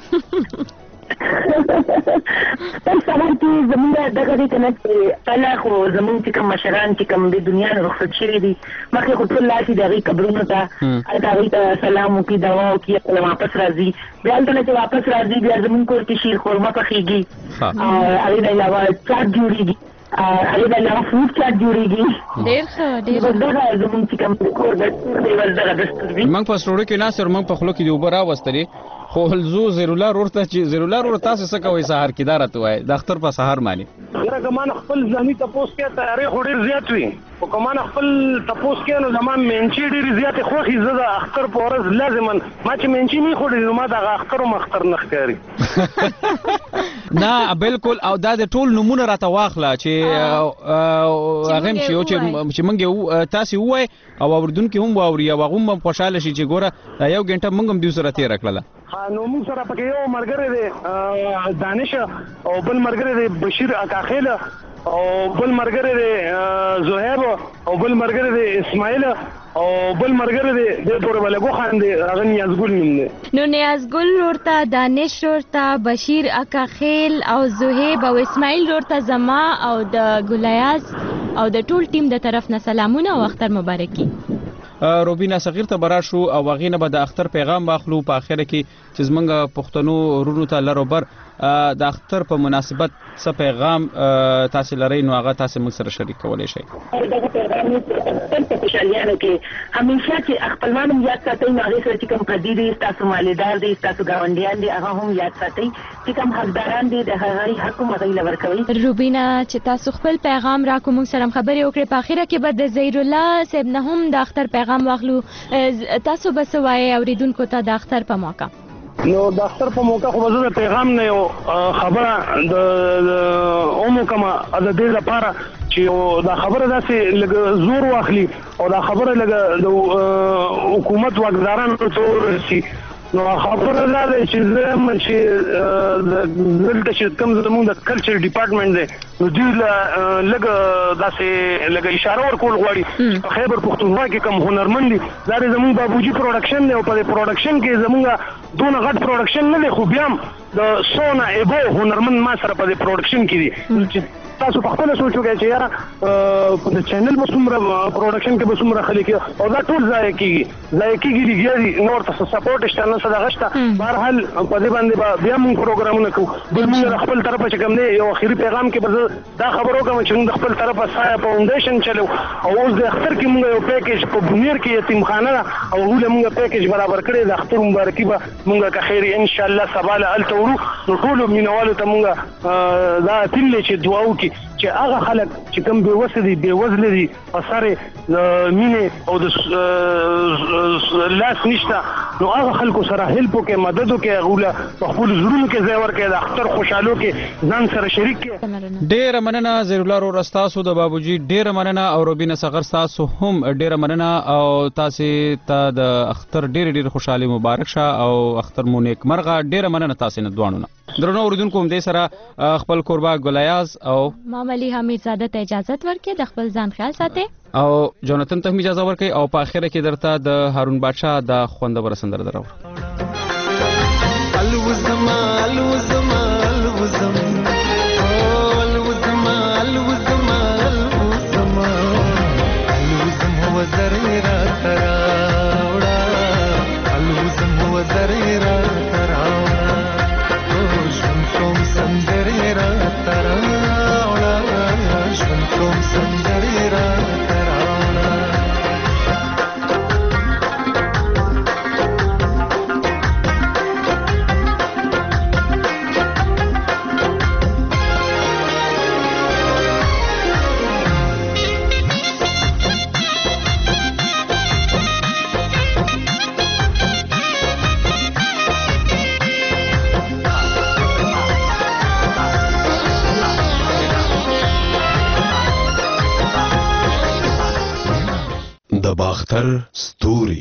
تم سهار کې زموږ دغه دی که نه چې پهله خو زموږ چې کوم مشران چې کوم د دنیا نه رخصت شوي دي مخکې خو ټول لاړ شي د هغوی قبرونو ته هلته هغوی ته سلام وکړي دعا وکړي خپله واپس راځي بیا هلته نه چې واپس راځي بیا زموږ کور کې شیر خورمه پخېږي هغې نه علاوه چاټ جوړېږي هغې نه علاوه فروټ چاټ جوړېږي ډېر ښه ډېر دغه زموږ چې کوم کور د دغه دستور وي موږ په سټوډیو کې ناست موږ په خوله کې د اوبه راوستلې خو زو زیرالله رور ته چې زیرالله رور تاسو څه کوئ سهار کې دا راته وایي د اختر په سهار باندې یاره که ما نه خپل ذهني تپوس کې تیارې خو ډېر زیات وي خو که ما نه خپل تپوس کې نو زما مینچې ډېرې زیاتې خوښې زه د اختر په ورځ لازما ما چې مینچې نه خوړې نو ما دغه اختر هم اختر نه ښکاري نه بالکل او دا د ټول نمونه راته واخله چې هغه هم چې موږ تاسې ووایئ او اورېدونکي هم واوري او هغه هم خوشحاله شي چې ګوره دا یو ګنټه موږ هم دوی سره تېره کړله نو موږ سره پکې یو ملګری دی دانش او بل ملګری دی بشیر اکاخیل او بل ملګری دی زهیب او بل ملګری دی اسماعیل او بل ملګری دی د پورې بلګو خان دی هغه نیازګل نوم دی نو نیازګل ورته دانش ورته بشیر اکاخیل او زهیب او اسماعیل ورته زما او د ګلیاز او د ټول ټیم د طرف نه سلامونه او اختر مبارکي روبینا صغیر ته برا شو او هغې نه به د اختر پیغام واخلو په اخره کې چې زموږ پښتنو ورونو ته لروبر د اختر په مناسبت څه پیغام تاسې لرئ نو هغه تاسې موږ سره شریک کولی شئ دغه پیغام په خوشحالیانو کې همیشه چې خپلوان هم یاد ساتئ نو هغې سره چې کوم پردي دي ستاسو مالدار دي ستاسو ګاونډیان دي هغه هم یاد ساتئ چې کوم حقداران دي د هغوی حق هم هغوی له ورکوئ روبینا چې تاسو خپل پیغام راکړو موږ سره هم خبرې وکړې په اخره کې به د زیرالله صاحب نه هم د اختر پیغام واخلو تاسو به څه وایئ اورېدونکو ته د اختر په موقع نو د اختر په موقع خو به زه د پیغام نه یو خبره د اومو کومه د دې لپاره چې دا خبره داسې لږ زور واخلي او دا خبره لږ د حکومت واکدارانو ته ورسي نو خبره دا ده چې زه یم چې دلته چې کوم زموږ د کلچر ډپارټمنټ دی نو دوی لږ داسې لږ اشاره ورکول غواړي چې په خیبر پښتونخوا کې کوم هنرمند دي دا دی زموږ بابوجي پروډکشن دی او په دې پروډکشن کې زموږ دونه غټ پروډکشن نه دی خو بیا هم د سو نه ایبو هنرمند ما سره په دې پروډکشن کې دي تاسو په خپل سوچ وکړئ چې یاره په چینل به څومره پروډکشن کې به څومره خلک او دا ټول ضایع کېږي ضایع کېږي لګیا نور ته سپورټ شته نه څه دغه شته بهرحال په دې باندې به بیا موږ پروګرامونه کوو بل موږ د خپل طرفه چې کوم دی یو اخري پیغام کې به زه دا خبر وکړم چې موږ د خپل طرفه سایه فاونډیشن چلو او اوس د اختر کې موږ یو پیکیج په بونیر کې یتیمخانه ده او هغوی موږ پیکیج برابر کړی د اختر مبارکي به موږ که خیر انشاءالله سبا له هلته ورو نو ټولو مینوالو ته موږ دا اپیل دی چې دعا وکړي چې هغه خلک چې کوم بېوسه دي بېوزله دي په سر یې د مینې او د لاس نشته نو هغه خلکو سره هیلپ وکړئ مدد وکړئ هغوی له په خپلو زړونو کې ځای ورکړئ د اختر خوشحالو کې ځان سره شریک کړئ ډېره مننه زیرالله وروره ستاسو د بابوجي ډېره مننه او روبینا صغر ستاسو هم ډېره مننه او تاسې ته د اختر ډېرې ډېرې خوشحالي مبارک شه او اختر مو نیکمرغه ډېره مننه تاسې نه دواړو نه درنو اوریدونکو هم دې سره خپل کوربه ګلیاز او ما ملیحه میرزاده ته اجازت ورکړئ د خپل ځان خیال ساتئ او جوناتن ته هم اجازه ورکړئ او په اخره کې درته د هارون بادشاه د خوندوره سندره دراوړو الوزما الوزما الوزم او الوزما الوزما الوزما الوزم هو زريرا تراوڑا الوزم هو زريرا تراوڑا او شم شم سندريرا تراوڑا باختر ستوري.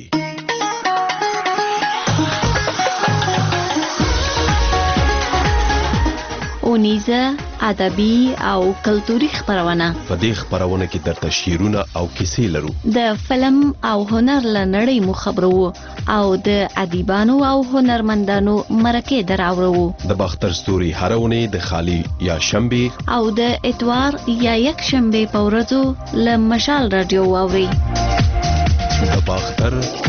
اونیزه ادبي او کلتوري خبرونه. په دې خبرونه کې درته شعرونه او کیسې لرو. د فلم او هنر لنړۍ مو خبرو او د ادیبانو او هنرمندانو مرکه دراوړو. د باختر ستوري هرونه د خالی یا شنبه او د اتوار یا یک شنبه په ورځو له مشال رادیو واوري. د باختر